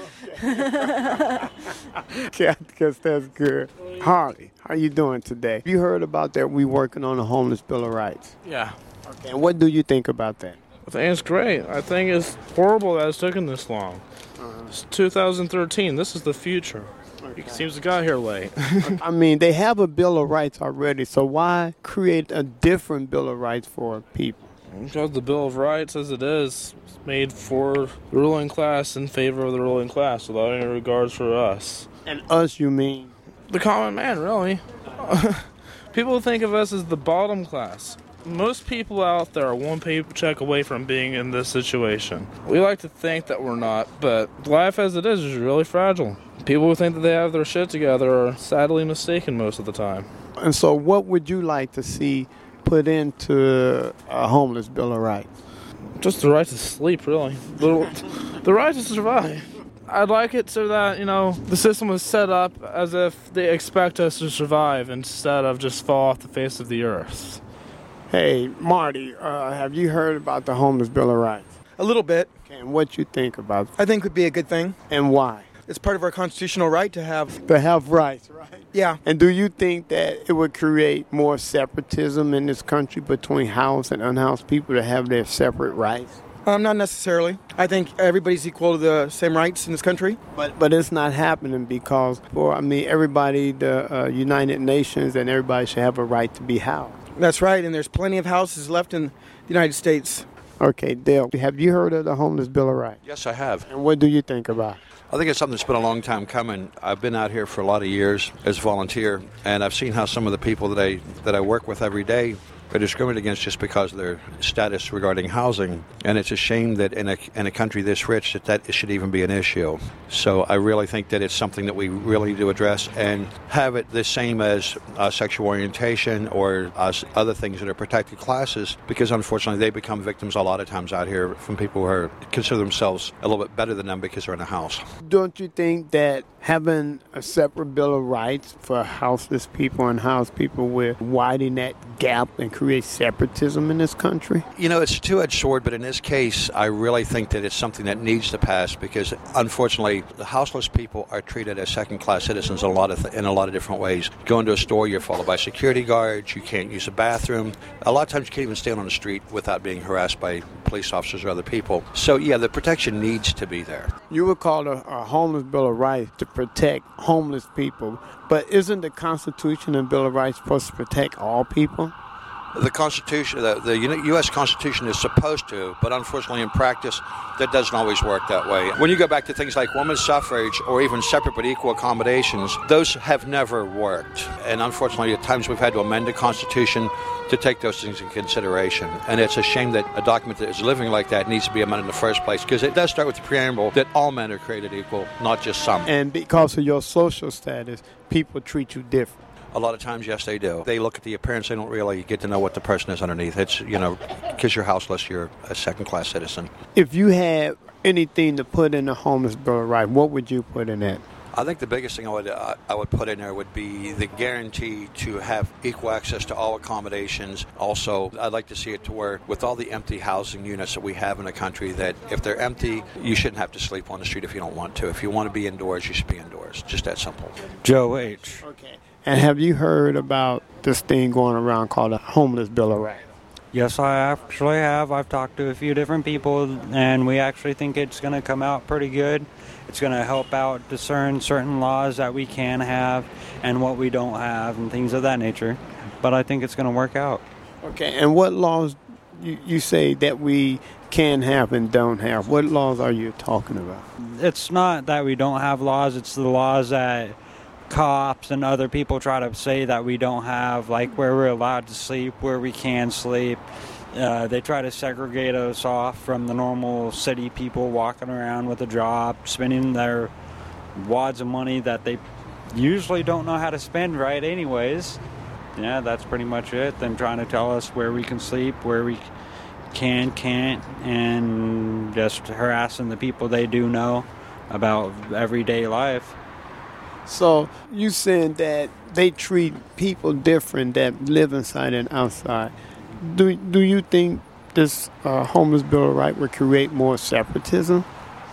I guess that's good. Harley, how you doing today? You heard about that we working on a homeless Bill of Rights. Yeah. Okay, and what do you think about that? I think it's great. I think it's horrible that it's taken this long. Uh-huh. It's two thousand thirteen. This is the future. Okay. It seems to got here late. I mean, they have a Bill of Rights already, so why create a different Bill of Rights for people? Because the Bill of Rights, as it is, is made for the ruling class in favor of the ruling class, without any regards for us. And us, you mean? The common man, really. People think of us as the bottom class. Most people out there are one paycheck away from being in this situation. We like to think that we're not, but life as it is is really fragile. People who think that they have their shit together are sadly mistaken most of the time. And so what would you like to see put into a homeless Bill of Rights? Just the right to sleep, really. The, the right to survive. I'd like it so that, you know, the system was set up as if they expect us to survive instead of just fall off the face of the earth. Hey, Marty, uh, have you heard about the homeless Bill of Rights? A little bit. Okay, and what you think about it? I think it would be a good thing. And why? It's part of our constitutional right to have... To have rights, right? Yeah. And do you think that it would create more separatism in this country between housed and unhoused people to have their separate rights? Um, not necessarily. I think everybody's equal to the same rights in this country. But but it's not happening because, for I mean, everybody, the uh, United Nations, and everybody should have a right to be housed. That's right, and there's plenty of houses left in the United States. Okay, Dale, have you heard of the Homeless Bill of Rights? Yes, I have. And what do you think about it? I think it's something that's been a long time coming. I've been out here for a lot of years as a volunteer, and I've seen how some of the people that I that I work with every day are discriminated against just because of their status regarding housing. And it's a shame that in a in a country this rich that that should even be an issue. So I really think that it's something that we really need to address and have it the same as uh, sexual orientation or uh, other things that are protected classes, because unfortunately they become victims a lot of times out here from people who are, consider themselves a little bit better than them because they're in a house. Don't you think that having a separate Bill of Rights for houseless people and house people will widen that gap and create separatism in this country? You know, it's a two-edged sword, but in this case, I really think that it's something that needs to pass because, unfortunately, the houseless people are treated as second-class citizens in a lot of th- in a lot of different ways. Go into a store, you're followed by security guards. You can't use a bathroom. A lot of times, you can't even stand on the street without being harassed by police officers or other people. So, yeah, the protection needs to be there. You would call a, a homeless Bill of Rights to protect homeless people, but isn't the Constitution and Bill of Rights supposed to protect all people? The Constitution, the, the U S Constitution is supposed to, but unfortunately in practice, that doesn't always work that way. When you go back to things like women's suffrage or even separate but equal accommodations, those have never worked. And unfortunately, at times we've had to amend the Constitution to take those things into consideration. And it's a shame that a document that is living like that needs to be amended in the first place, because it does start with the preamble that all men are created equal, not just some. And because of your social status, people treat you different. A lot of times, yes, they do. They look at the appearance. They don't really get to know what the person is underneath. It's, you know, because you're houseless, you're a second-class citizen. If you had anything to put in the Homeless Bill of Rights, what would you put in it? I think the biggest thing I would uh, I would put in there would be the guarantee to have equal access to all accommodations. Also, I'd like to see it to where, with all the empty housing units that we have in the country, that if they're empty, you shouldn't have to sleep on the street if you don't want to. If you want to be indoors, you should be indoors. Just that simple. Joe H. Okay. And have you heard about this thing going around called the Homeless Bill of Rights? Yes, I actually have. I've talked to a few different people, and we actually think it's going to come out pretty good. It's going to help out discern certain laws that we can have and what we don't have and things of that nature. But I think it's going to work out. Okay, and what laws you, you say that we can have and don't have? What laws are you talking about? It's not that we don't have laws. It's the laws that cops and other people try to say that we don't have, like where we're allowed to sleep, where we can sleep. Uh, they try to segregate us off from the normal city people walking around with a job, spending their wads of money that they usually don't know how to spend right anyways. Yeah, that's pretty much it. Them trying to tell us where we can sleep, where we can, can't, and just harassing the people they do know about everyday life. So you saying that they treat people different that live inside and outside. Do do you think this uh, Homeless Bill of Rights would create more separatism?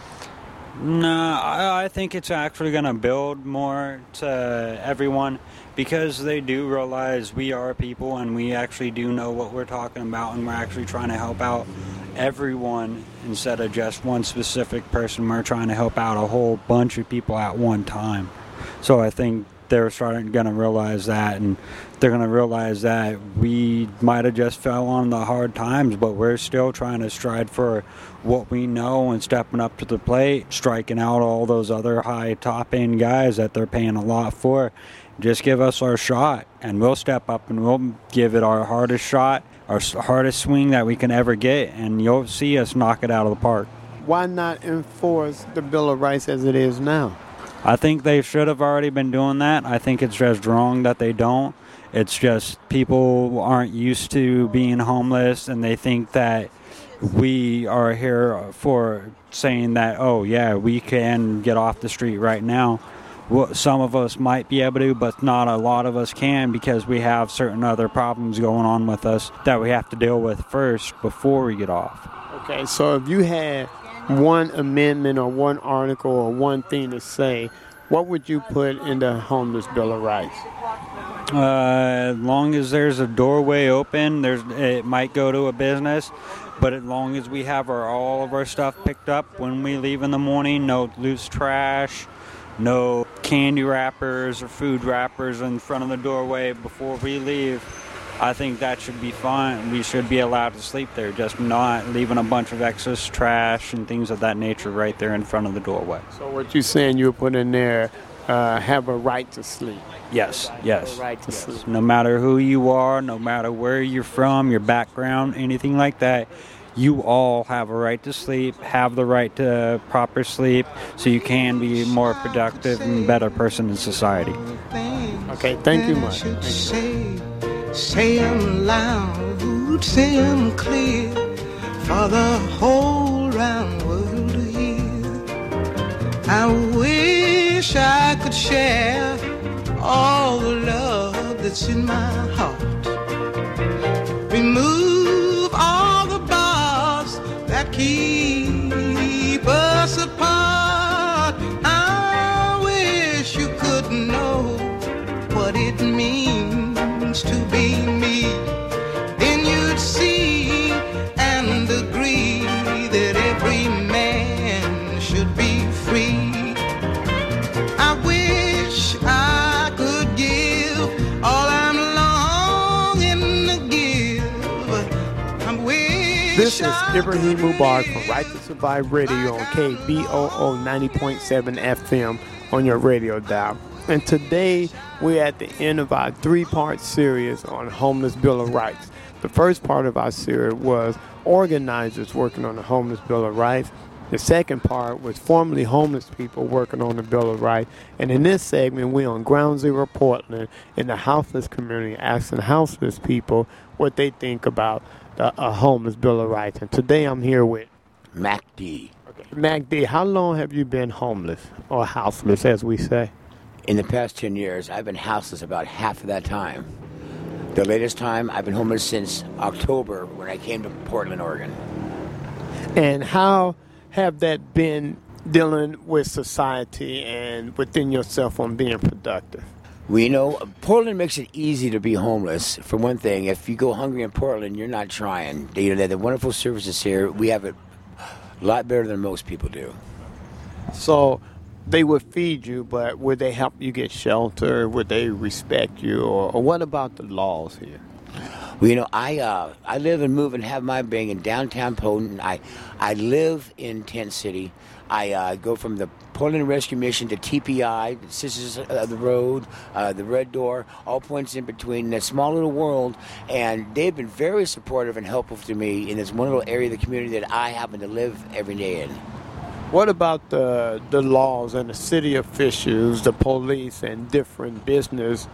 No, I, I think it's actually going to build more to everyone, because they do realize we are people and we actually do know what we're talking about, and we're actually trying to help out everyone instead of just one specific person. We're trying to help out a whole bunch of people at one time. So I think they're starting going to realize that, and they're going to realize that we might have just fell on the hard times, but we're still trying to strive for what we know and stepping up to the plate, striking out all those other high top-end guys that they're paying a lot for. Just give us our shot, and we'll step up and we'll give it our hardest shot, our hardest swing that we can ever get, and you'll see us knock it out of the park. Why not enforce the Bill of Rights as it is now? I think they should have already been doing that. I think it's just wrong that they don't. It's just people aren't used to being homeless, and they think that we are here for saying that, oh, yeah, we can get off the street right now. Well, some of us might be able to, but not a lot of us can, because we have certain other problems going on with us that we have to deal with first before we get off. Okay, so if you had one amendment or one article or one thing to say, what would you put in the Homeless Bill of Rights? Uh, as long as there's a doorway open, there's it might go to a business. But as long as we have our all of our stuff picked up when we leave in the morning, no loose trash, no candy wrappers or food wrappers in front of the doorway before we leave, I think that should be fine. We should be allowed to sleep there, just not leaving a bunch of excess trash and things of that nature right there in front of the doorway. So what you're saying, you put in there, uh, have a right to sleep. Yes, yes. Have a right to yes. sleep. No matter who you are, no matter where you're from, your background, anything like that, you all have a right to sleep, have the right to proper sleep, so you can be a more productive and better person in society. Okay, thank you much. Thank you. Say, say them loud, say them clear, for the whole round world to hear. I wish I could share all the love that's in my heart. Remove all the bars that keep us apart. I wish you could know what it means to be me. Then you'd see and agree that every man should be free. I wish I could give all I'm longing to give. I wish This is I Ibrahim Mubarak from Right to Survive Radio on K B O O ninety point seven F M on your radio dial. And today we're at the end of our three-part series on Homeless Bill of Rights. The first part of our series was organizers working on the Homeless Bill of Rights. The second part was formerly homeless people working on the Bill of Rights. And in this segment, we're on Ground Zero Portland in the houseless community, asking houseless people what they think about the uh, Homeless Bill of Rights. And today I'm here with Mac D. Okay. Mac D, how long have you been homeless, or houseless as we say? In the past ten years, I've been houseless about half of that time. The latest time, I've been homeless since October when I came to Portland, Oregon. And how have that been dealing with society and within yourself on being productive? Well, you know, Portland makes it easy to be homeless. For one thing, if you go hungry in Portland, you're not trying. You know, the wonderful services here, we have it a lot better than most people do. So they would feed you, but would they help you get shelter? Would they respect you? Or, or what about the laws here? Well, you know, I uh, I live and move and have my being in downtown Portland. I I live in Tent City. I uh, go from the Portland Rescue Mission to T P I, Sisters of the Road, uh, the Red Door, all points in between. That small little world, and they've been very supportive and helpful to me in this one little area of the community that I happen to live every day in. What about the the laws and the city officials, the police, and different business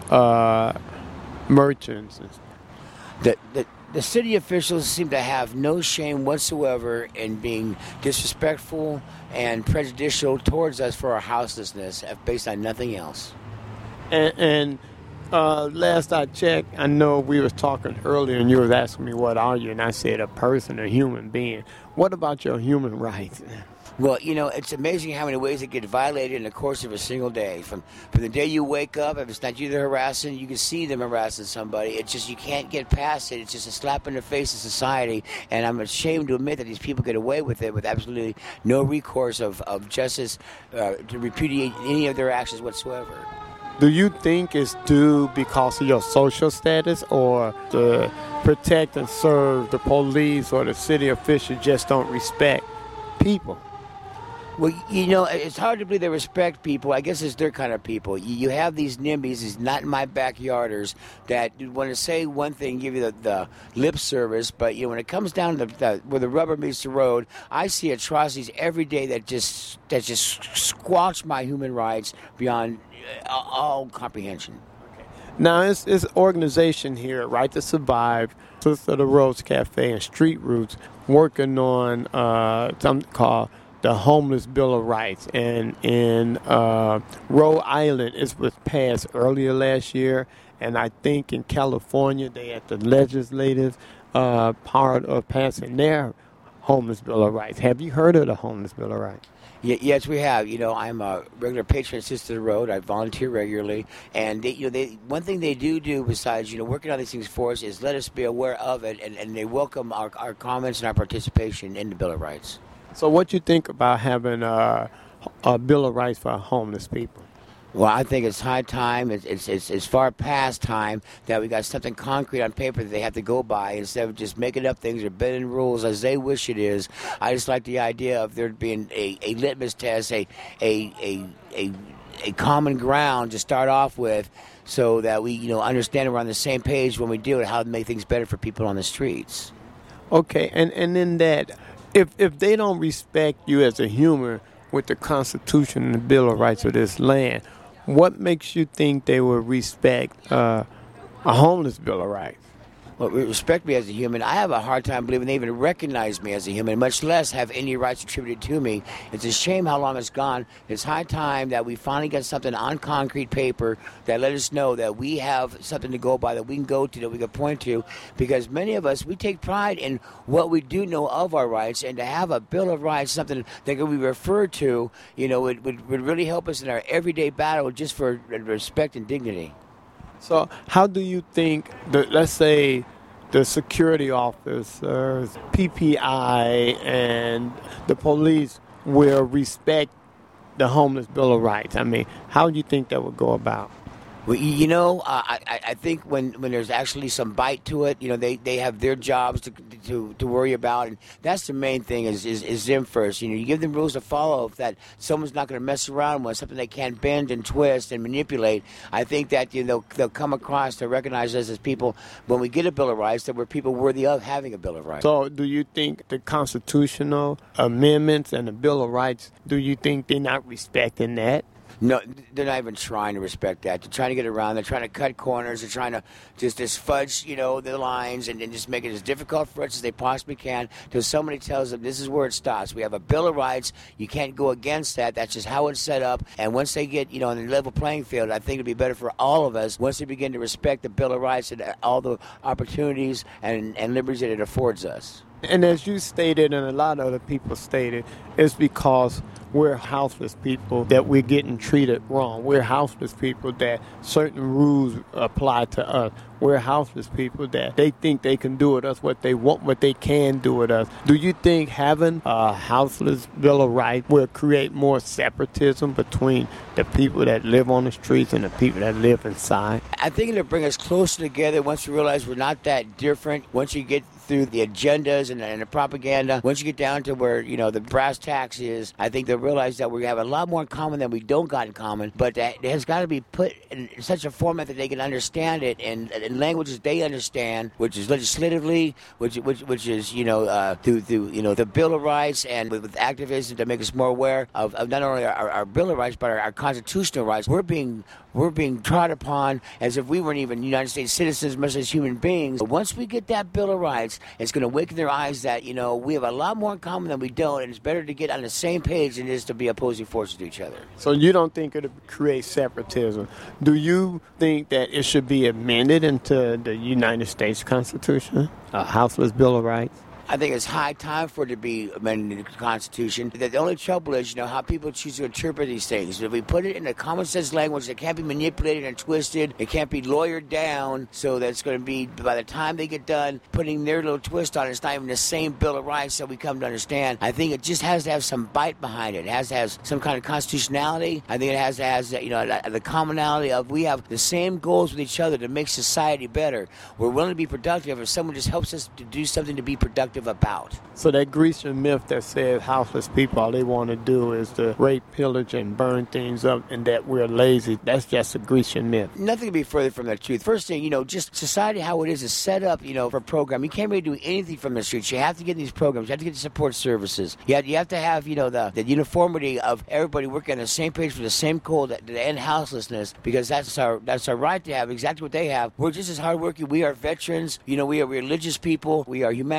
uh, merchants? The, the the city officials seem to have no shame whatsoever in being disrespectful and prejudicial towards us for our houselessness, based on nothing else. And, and uh, last I checked, I know we was talking earlier, and you was asking me what are you, and I said a person, a human being. What about your human rights? Well, you know, it's amazing how many ways it get violated in the course of a single day. From from the day you wake up, if it's not you that are harassing, you can see them harassing somebody. It's just you can't get past it. It's just a slap in the face of society. And I'm ashamed to admit that these people get away with it with absolutely no recourse of, of justice uh, to repudiate any of their actions whatsoever. Do you think it's due because of your social status, or to protect and serve the police or the city officials just don't respect people? Well, you know, it's hard to believe they respect people. I guess it's their kind of people. You, you have these NIMBYs, these not in my backyarders, that want to say one thing, give you the, the lip service, but you know, when it comes down to the, where the rubber meets the road, I see atrocities every day that just that just squelch my human rights beyond all comprehension. Now, it's, it's organization here, Right to Survive, Sisters of the Roads Cafe, and Street Roots, working on uh, something called the Homeless Bill of Rights. And in uh, Rhode Island, it was passed earlier last year, and I think in California, they at the legislative uh, part of passing their Homeless Bill of Rights. Have you heard of the Homeless Bill of Rights? Y- yes, we have. You know, I'm a regular patron at Sister Road. I volunteer regularly, and they, you know, they one thing they do do besides you know working on these things for us is let us be aware of it, and, and they welcome our, our comments and our participation in the Bill of Rights. So, what you think about having a, a Bill of Rights for homeless people? Well, I think it's high time. It's, it's it's it's far past time that we got something concrete on paper that they have to go by instead of just making up things or bending rules as they wish it is. I just like the idea of there being a, a litmus test, a a a a a common ground to start off with, so that we you know understand we're on the same page when we do it, how to make things better for people on the streets. Okay, and and then that if if they don't respect you as a human with the Constitution and the Bill of Rights of this land, what makes you think they will respect uh, a homeless Bill of Rights? Well, respect me as a human. I have a hard time believing they even recognize me as a human, much less have any rights attributed to me. It's a shame how long it's gone. It's high time that we finally get something on concrete paper that let us know that we have something to go by, that we can go to, that we can point to, because many of us, we take pride in what we do know of our rights, and to have a Bill of Rights, something that can be referred to, you know, it would, would really help us in our everyday battle just for respect and dignity. So how do you think, the, let's say, the security officers, P P I, and the police will respect the homeless Bill of Rights? I mean, how do you think that would go about? Well, you know, uh, I, I think when, when there's actually some bite to it, you know, they, they have their jobs to, to to worry about, and that's the main thing is, is, is them first. You know, you give them rules to follow. If that someone's not going to mess around with something they can't bend and twist and manipulate, I think that you know they'll come across to recognize us as people when we get a Bill of Rights that we're people worthy of having a Bill of Rights. So, do you think the constitutional amendments and the Bill of Rights, do you think they're not respecting that? No, they're not even trying to respect that. They're trying to get around. They're trying to cut corners. They're trying to just, just fudge, you know, the lines and, and just make it as difficult for us as they possibly can until somebody tells them this is where it stops. We have a Bill of Rights. You can't go against that. That's just how it's set up. And once they get, you know, on the level playing field, I think it'll be better for all of us once they begin to respect the Bill of Rights and all the opportunities and, and liberties that it affords us. And as you stated, and a lot of other people stated, it's because we're houseless people that we're getting treated wrong. We're houseless people that certain rules apply to us. We're houseless people that they think they can do with us what they want, what they can do with us. Do you think having a houseless Bill of Rights will create more separatism between the people that live on the streets and the people that live inside? I think it'll bring us closer together once we realize we're not that different. Once you get through the agendas and, and the propaganda, once you get down to where, you know, the brass tacks is, I think they'll realize that we have a lot more in common than we don't got in common, but that it has got to be put in such a format that they can understand it in, in languages they understand, which is legislatively, which which which is, you know, uh, through, through, you know, the Bill of Rights and with, with activism to make us more aware of, of not only our, our Bill of Rights, but our, our constitutional rights. We're being We're being trod upon as if we weren't even United States citizens, much as human beings. But once we get that Bill of Rights, it's going to awaken their eyes that, you know, we have a lot more in common than we don't, and it's better to get on the same page than it is to be opposing forces to each other. So you don't think it'll create separatism. Do you think that it should be amended into the United States Constitution, a houseless Bill of Rights? I think it's high time for it to be amended in the Constitution. The only trouble is, you know, how people choose to interpret these things. If we put it in a common sense language that can't be manipulated and twisted, it can't be lawyered down, so that it's going to be, by the time they get done putting their little twist on it, it's not even the same Bill of Rights that we come to understand. I think it just has to have some bite behind it. It has to have some kind of constitutionality. I think it has to have, you know, the commonality of we have the same goals with each other to make society better. We're willing to be productive if someone just helps us to do something to be productive about. So that Grecian myth that says houseless people, all they want to do is to rape, pillage, and burn things up, and that we're lazy, that's just a Grecian myth. Nothing could be further from the truth. First thing, you know, just society how it is is set up, you know, for a program. You can't really do anything from the streets. You have to get these programs. You have to get the support services. You have, you have to have, you know, the, the uniformity of everybody working on the same page for the same goal to, to end houselessness, because that's our that's our right to have exactly what they have. We're just as hardworking. We are veterans. You know, we are religious people. We are humanitarian.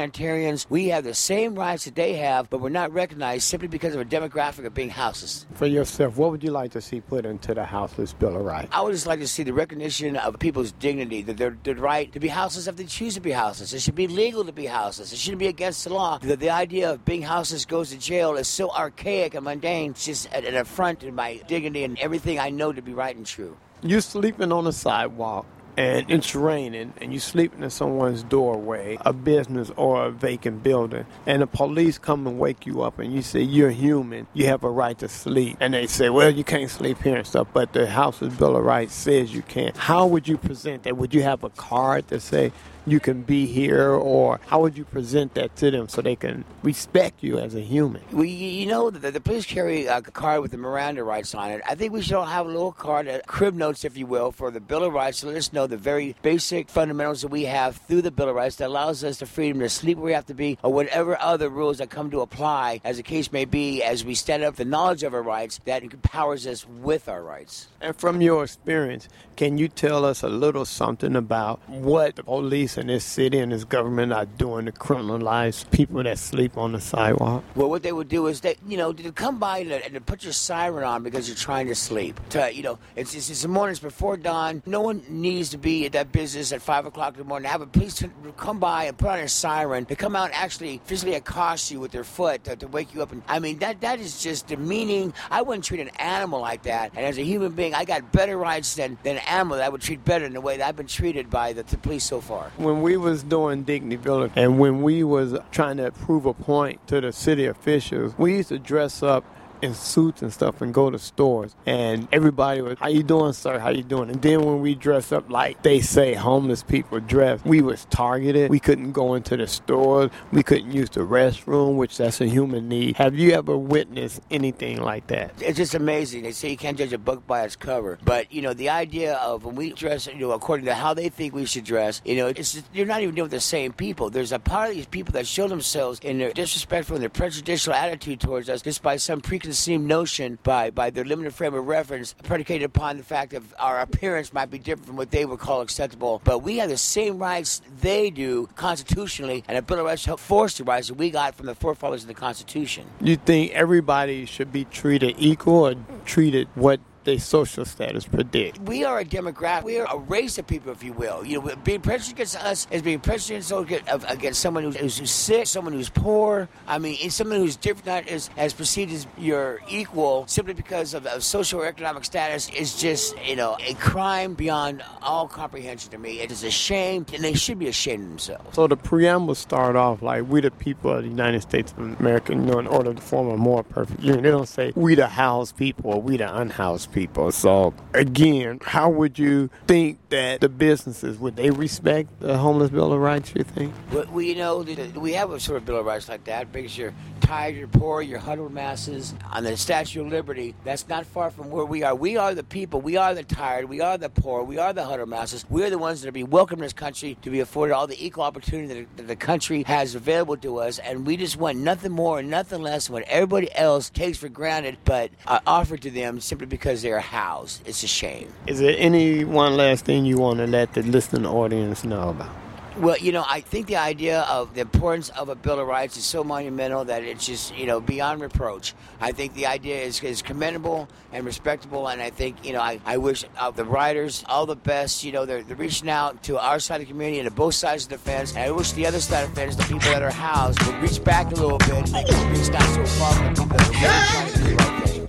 Californians, we have the same rights that they have, but we're not recognized simply because of a demographic of being houseless. For yourself, what would you like to see put into the Houseless Bill of Rights? I would just like to see the recognition of people's dignity, that they're the right to be houseless if they choose to be houseless. It should be legal to be houseless. It shouldn't be against the law. The, the idea of being houseless goes to jail is so archaic and mundane. It's just an affront to my dignity and everything I know to be right and true. You're sleeping on the sidewalk, and it's raining, and you're sleeping in someone's doorway, a business or a vacant building, and the police come and wake you up, and you say you're human, you have a right to sleep. And they say, well, you can't sleep here and stuff, but the Houseless Bill of Rights says you can. How would you present that? Would you have a card to say you can be here, or how would you present that to them so they can respect you as a human? We, you know, the, the police carry a card with the Miranda rights on it. I think we should all have a little card, uh, crib notes, if you will, for the Bill of Rights to let us know the very basic fundamentals that we have through the Bill of Rights that allows us the freedom to sleep where we have to be, or whatever other rules that come to apply, as the case may be, as we stand up the knowledge of our rights that empowers us with our rights. And from your experience, can you tell us a little something about what the police in this city and this government are doing to criminalize people that sleep on the sidewalk? Well, what they would do is they, you know, to come by and, and to put your siren on because you're trying to sleep. To, you know, it's, it's, it's the mornings before dawn. No one needs to be at that business at five o'clock in the morning. Have a police come by and put on a siren. They come out and actually physically accost you with their foot to, to wake you up. And I mean, that that is just demeaning. I wouldn't treat an animal like that. And as a human being, I got better rights than, than an animal that I would treat better in the way that I've been treated by the, the police so far. When we was doing Dignityville and when we was trying to prove a point to the city officials, we used to dress up in suits and stuff and go to stores, and everybody was, how you doing, sir, how you doing? And then when we dress up like they say homeless people dress, we was targeted. We couldn't go into the stores, we couldn't use the restroom, which that's a human need. Have you ever witnessed anything like that? It's just amazing. They say you can't judge a book by its cover, but you know, the idea of when we dress, you know, according to how they think we should dress, you know, it's just, you're not even dealing with the same people. There's a part of these people that show themselves in their disrespectful and their prejudicial attitude towards us just by some preconceived notion, by by their limited frame of reference, predicated upon the fact that our appearance might be different from what they would call acceptable. But we have the same rights they do constitutionally, and a Bill of Rights help force the rights that we got from the forefathers of the Constitution. You think everybody should be treated equal or treated what their social status predict? We are a demographic. We are a race of people, if you will. You know, being prejudiced against us is being prejudiced against someone who's, who's sick, someone who's poor. I mean, it's someone who's different, not as, as perceived as your equal, simply because of, of social or economic status, is just, you know, a crime beyond all comprehension to me. It is a shame, and they should be ashamed of themselves. So the preamble start off like, we the people of the United States of America, you know, in order to form a more perfect union. They don't say, we the housed people or we the unhoused people. People. So again, how would you think that the businesses, would they respect the Homeless Bill of Rights, you think? Well, we, you know, we have a sort of Bill of Rights like that because you're tired, you're poor, you're huddled masses. On the Statue of Liberty, that's not far from where we are. We are the people, we are the tired, we are the poor, we are the huddled masses. We're the ones that are be welcome in this country to be afforded all the equal opportunity that the country has available to us, and we just want nothing more and nothing less than what everybody else takes for granted, but uh, offered to them simply because they're housed. It's a shame. Is there any one last thing you want to let the listening audience know about? Well, you know, I think the idea of the importance of a Bill of Rights is so monumental that it's just, you know, beyond reproach. I think the idea is, is commendable and respectable, and I think, you know, I, I wish uh, the writers all the best. You know, they're, they're reaching out to our side of the community and to both sides of the fence, and I wish the other side of the fence, the people that are housed, would reach back a little bit and make it reach not so far from the people that are really trying to do the right thing.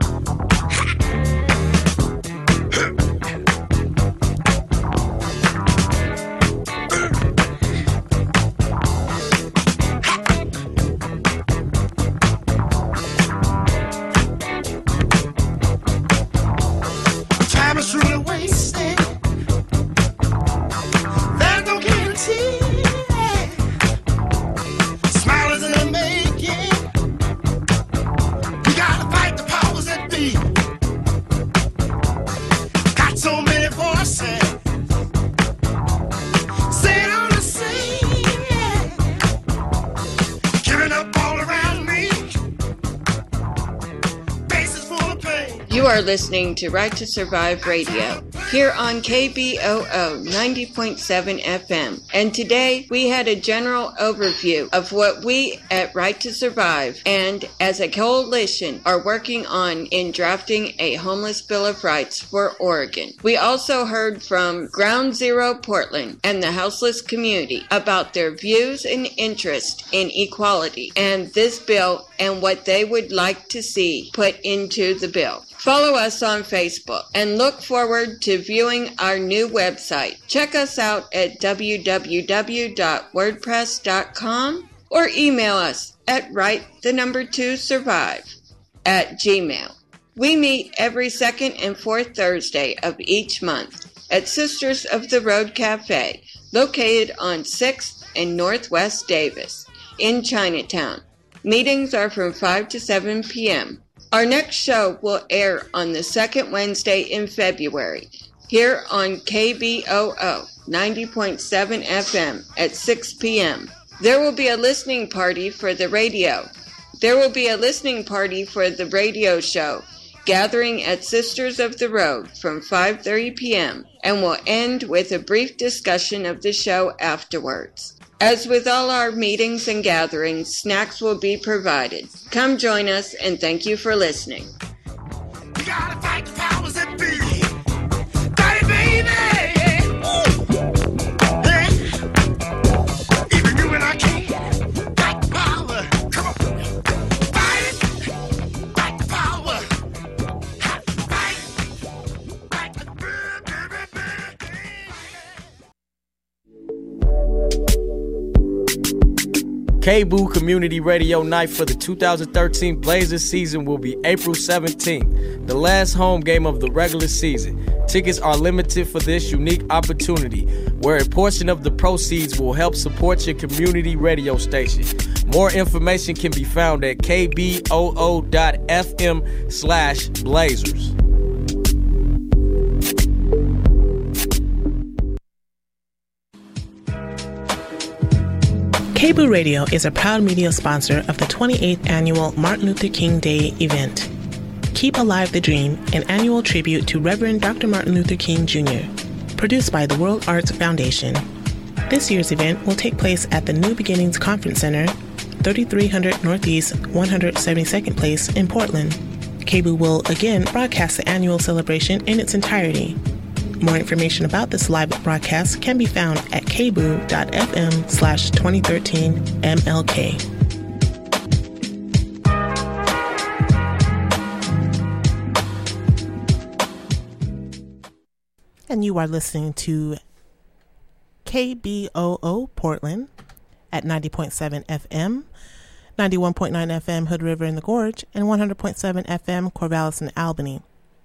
You are listening to Right to Survive Radio. here on K B O O ninety point seven F M. And today we had a general overview of what we at Right to Survive and as a coalition are working on in drafting a homeless bill of rights for Oregon. We also heard from Ground Zero Portland and the houseless community about their views and interest in equality and this bill and what they would like to see put into the bill. Follow us on Facebook and look forward to viewing our new website. Check us out at w w w dot wordpress dot com or email us at write the number two survive at gmail. We meet every second and fourth Thursday of each month at Sisters of the Road Cafe, located on sixth and Northwest Davis in Chinatown. Meetings are from five to seven p.m. Our next show will air on the second Wednesday in February, here on K B O O ninety point seven F M at six p.m. There will be a listening party for the radio. There will be a listening party for the radio show, gathering at Sisters of the Road from five thirty p.m. and will end with a brief discussion of the show afterwards. As with all our meetings and gatherings, snacks will be provided. Come join us, and thank you for listening. We gotta fight the powers that be. Got it, baby! Ooh. Hey. Even you and I can't fight the power. Come on. Fight it. Fight the power. Fight. Fight the K B O O Community Radio Night for the two thousand thirteen Blazers season will be April seventeenth, the last home game of the regular season. Tickets are limited for this unique opportunity, where a portion of the proceeds will help support your community radio station. More information can be found at k b o o dot f m slash blazers. K B O O Radio is a proud media sponsor of the twenty-eighth Annual Martin Luther King Day event. Keep Alive the Dream, an annual tribute to Reverend Doctor Martin Luther King Junior, produced by the World Arts Foundation. This year's event will take place at the New Beginnings Conference Center, thirty-three hundred Northeast one hundred seventy-second Place in Portland. K B O O will again broadcast the annual celebration in its entirety. More information about this live broadcast can be found at k b o o dot f m slash twenty thirteen M L K. And you are listening to K B O O Portland at ninety point seven F M, ninety-one point nine F M Hood River in the Gorge, and one hundred point seven F M Corvallis and Albany.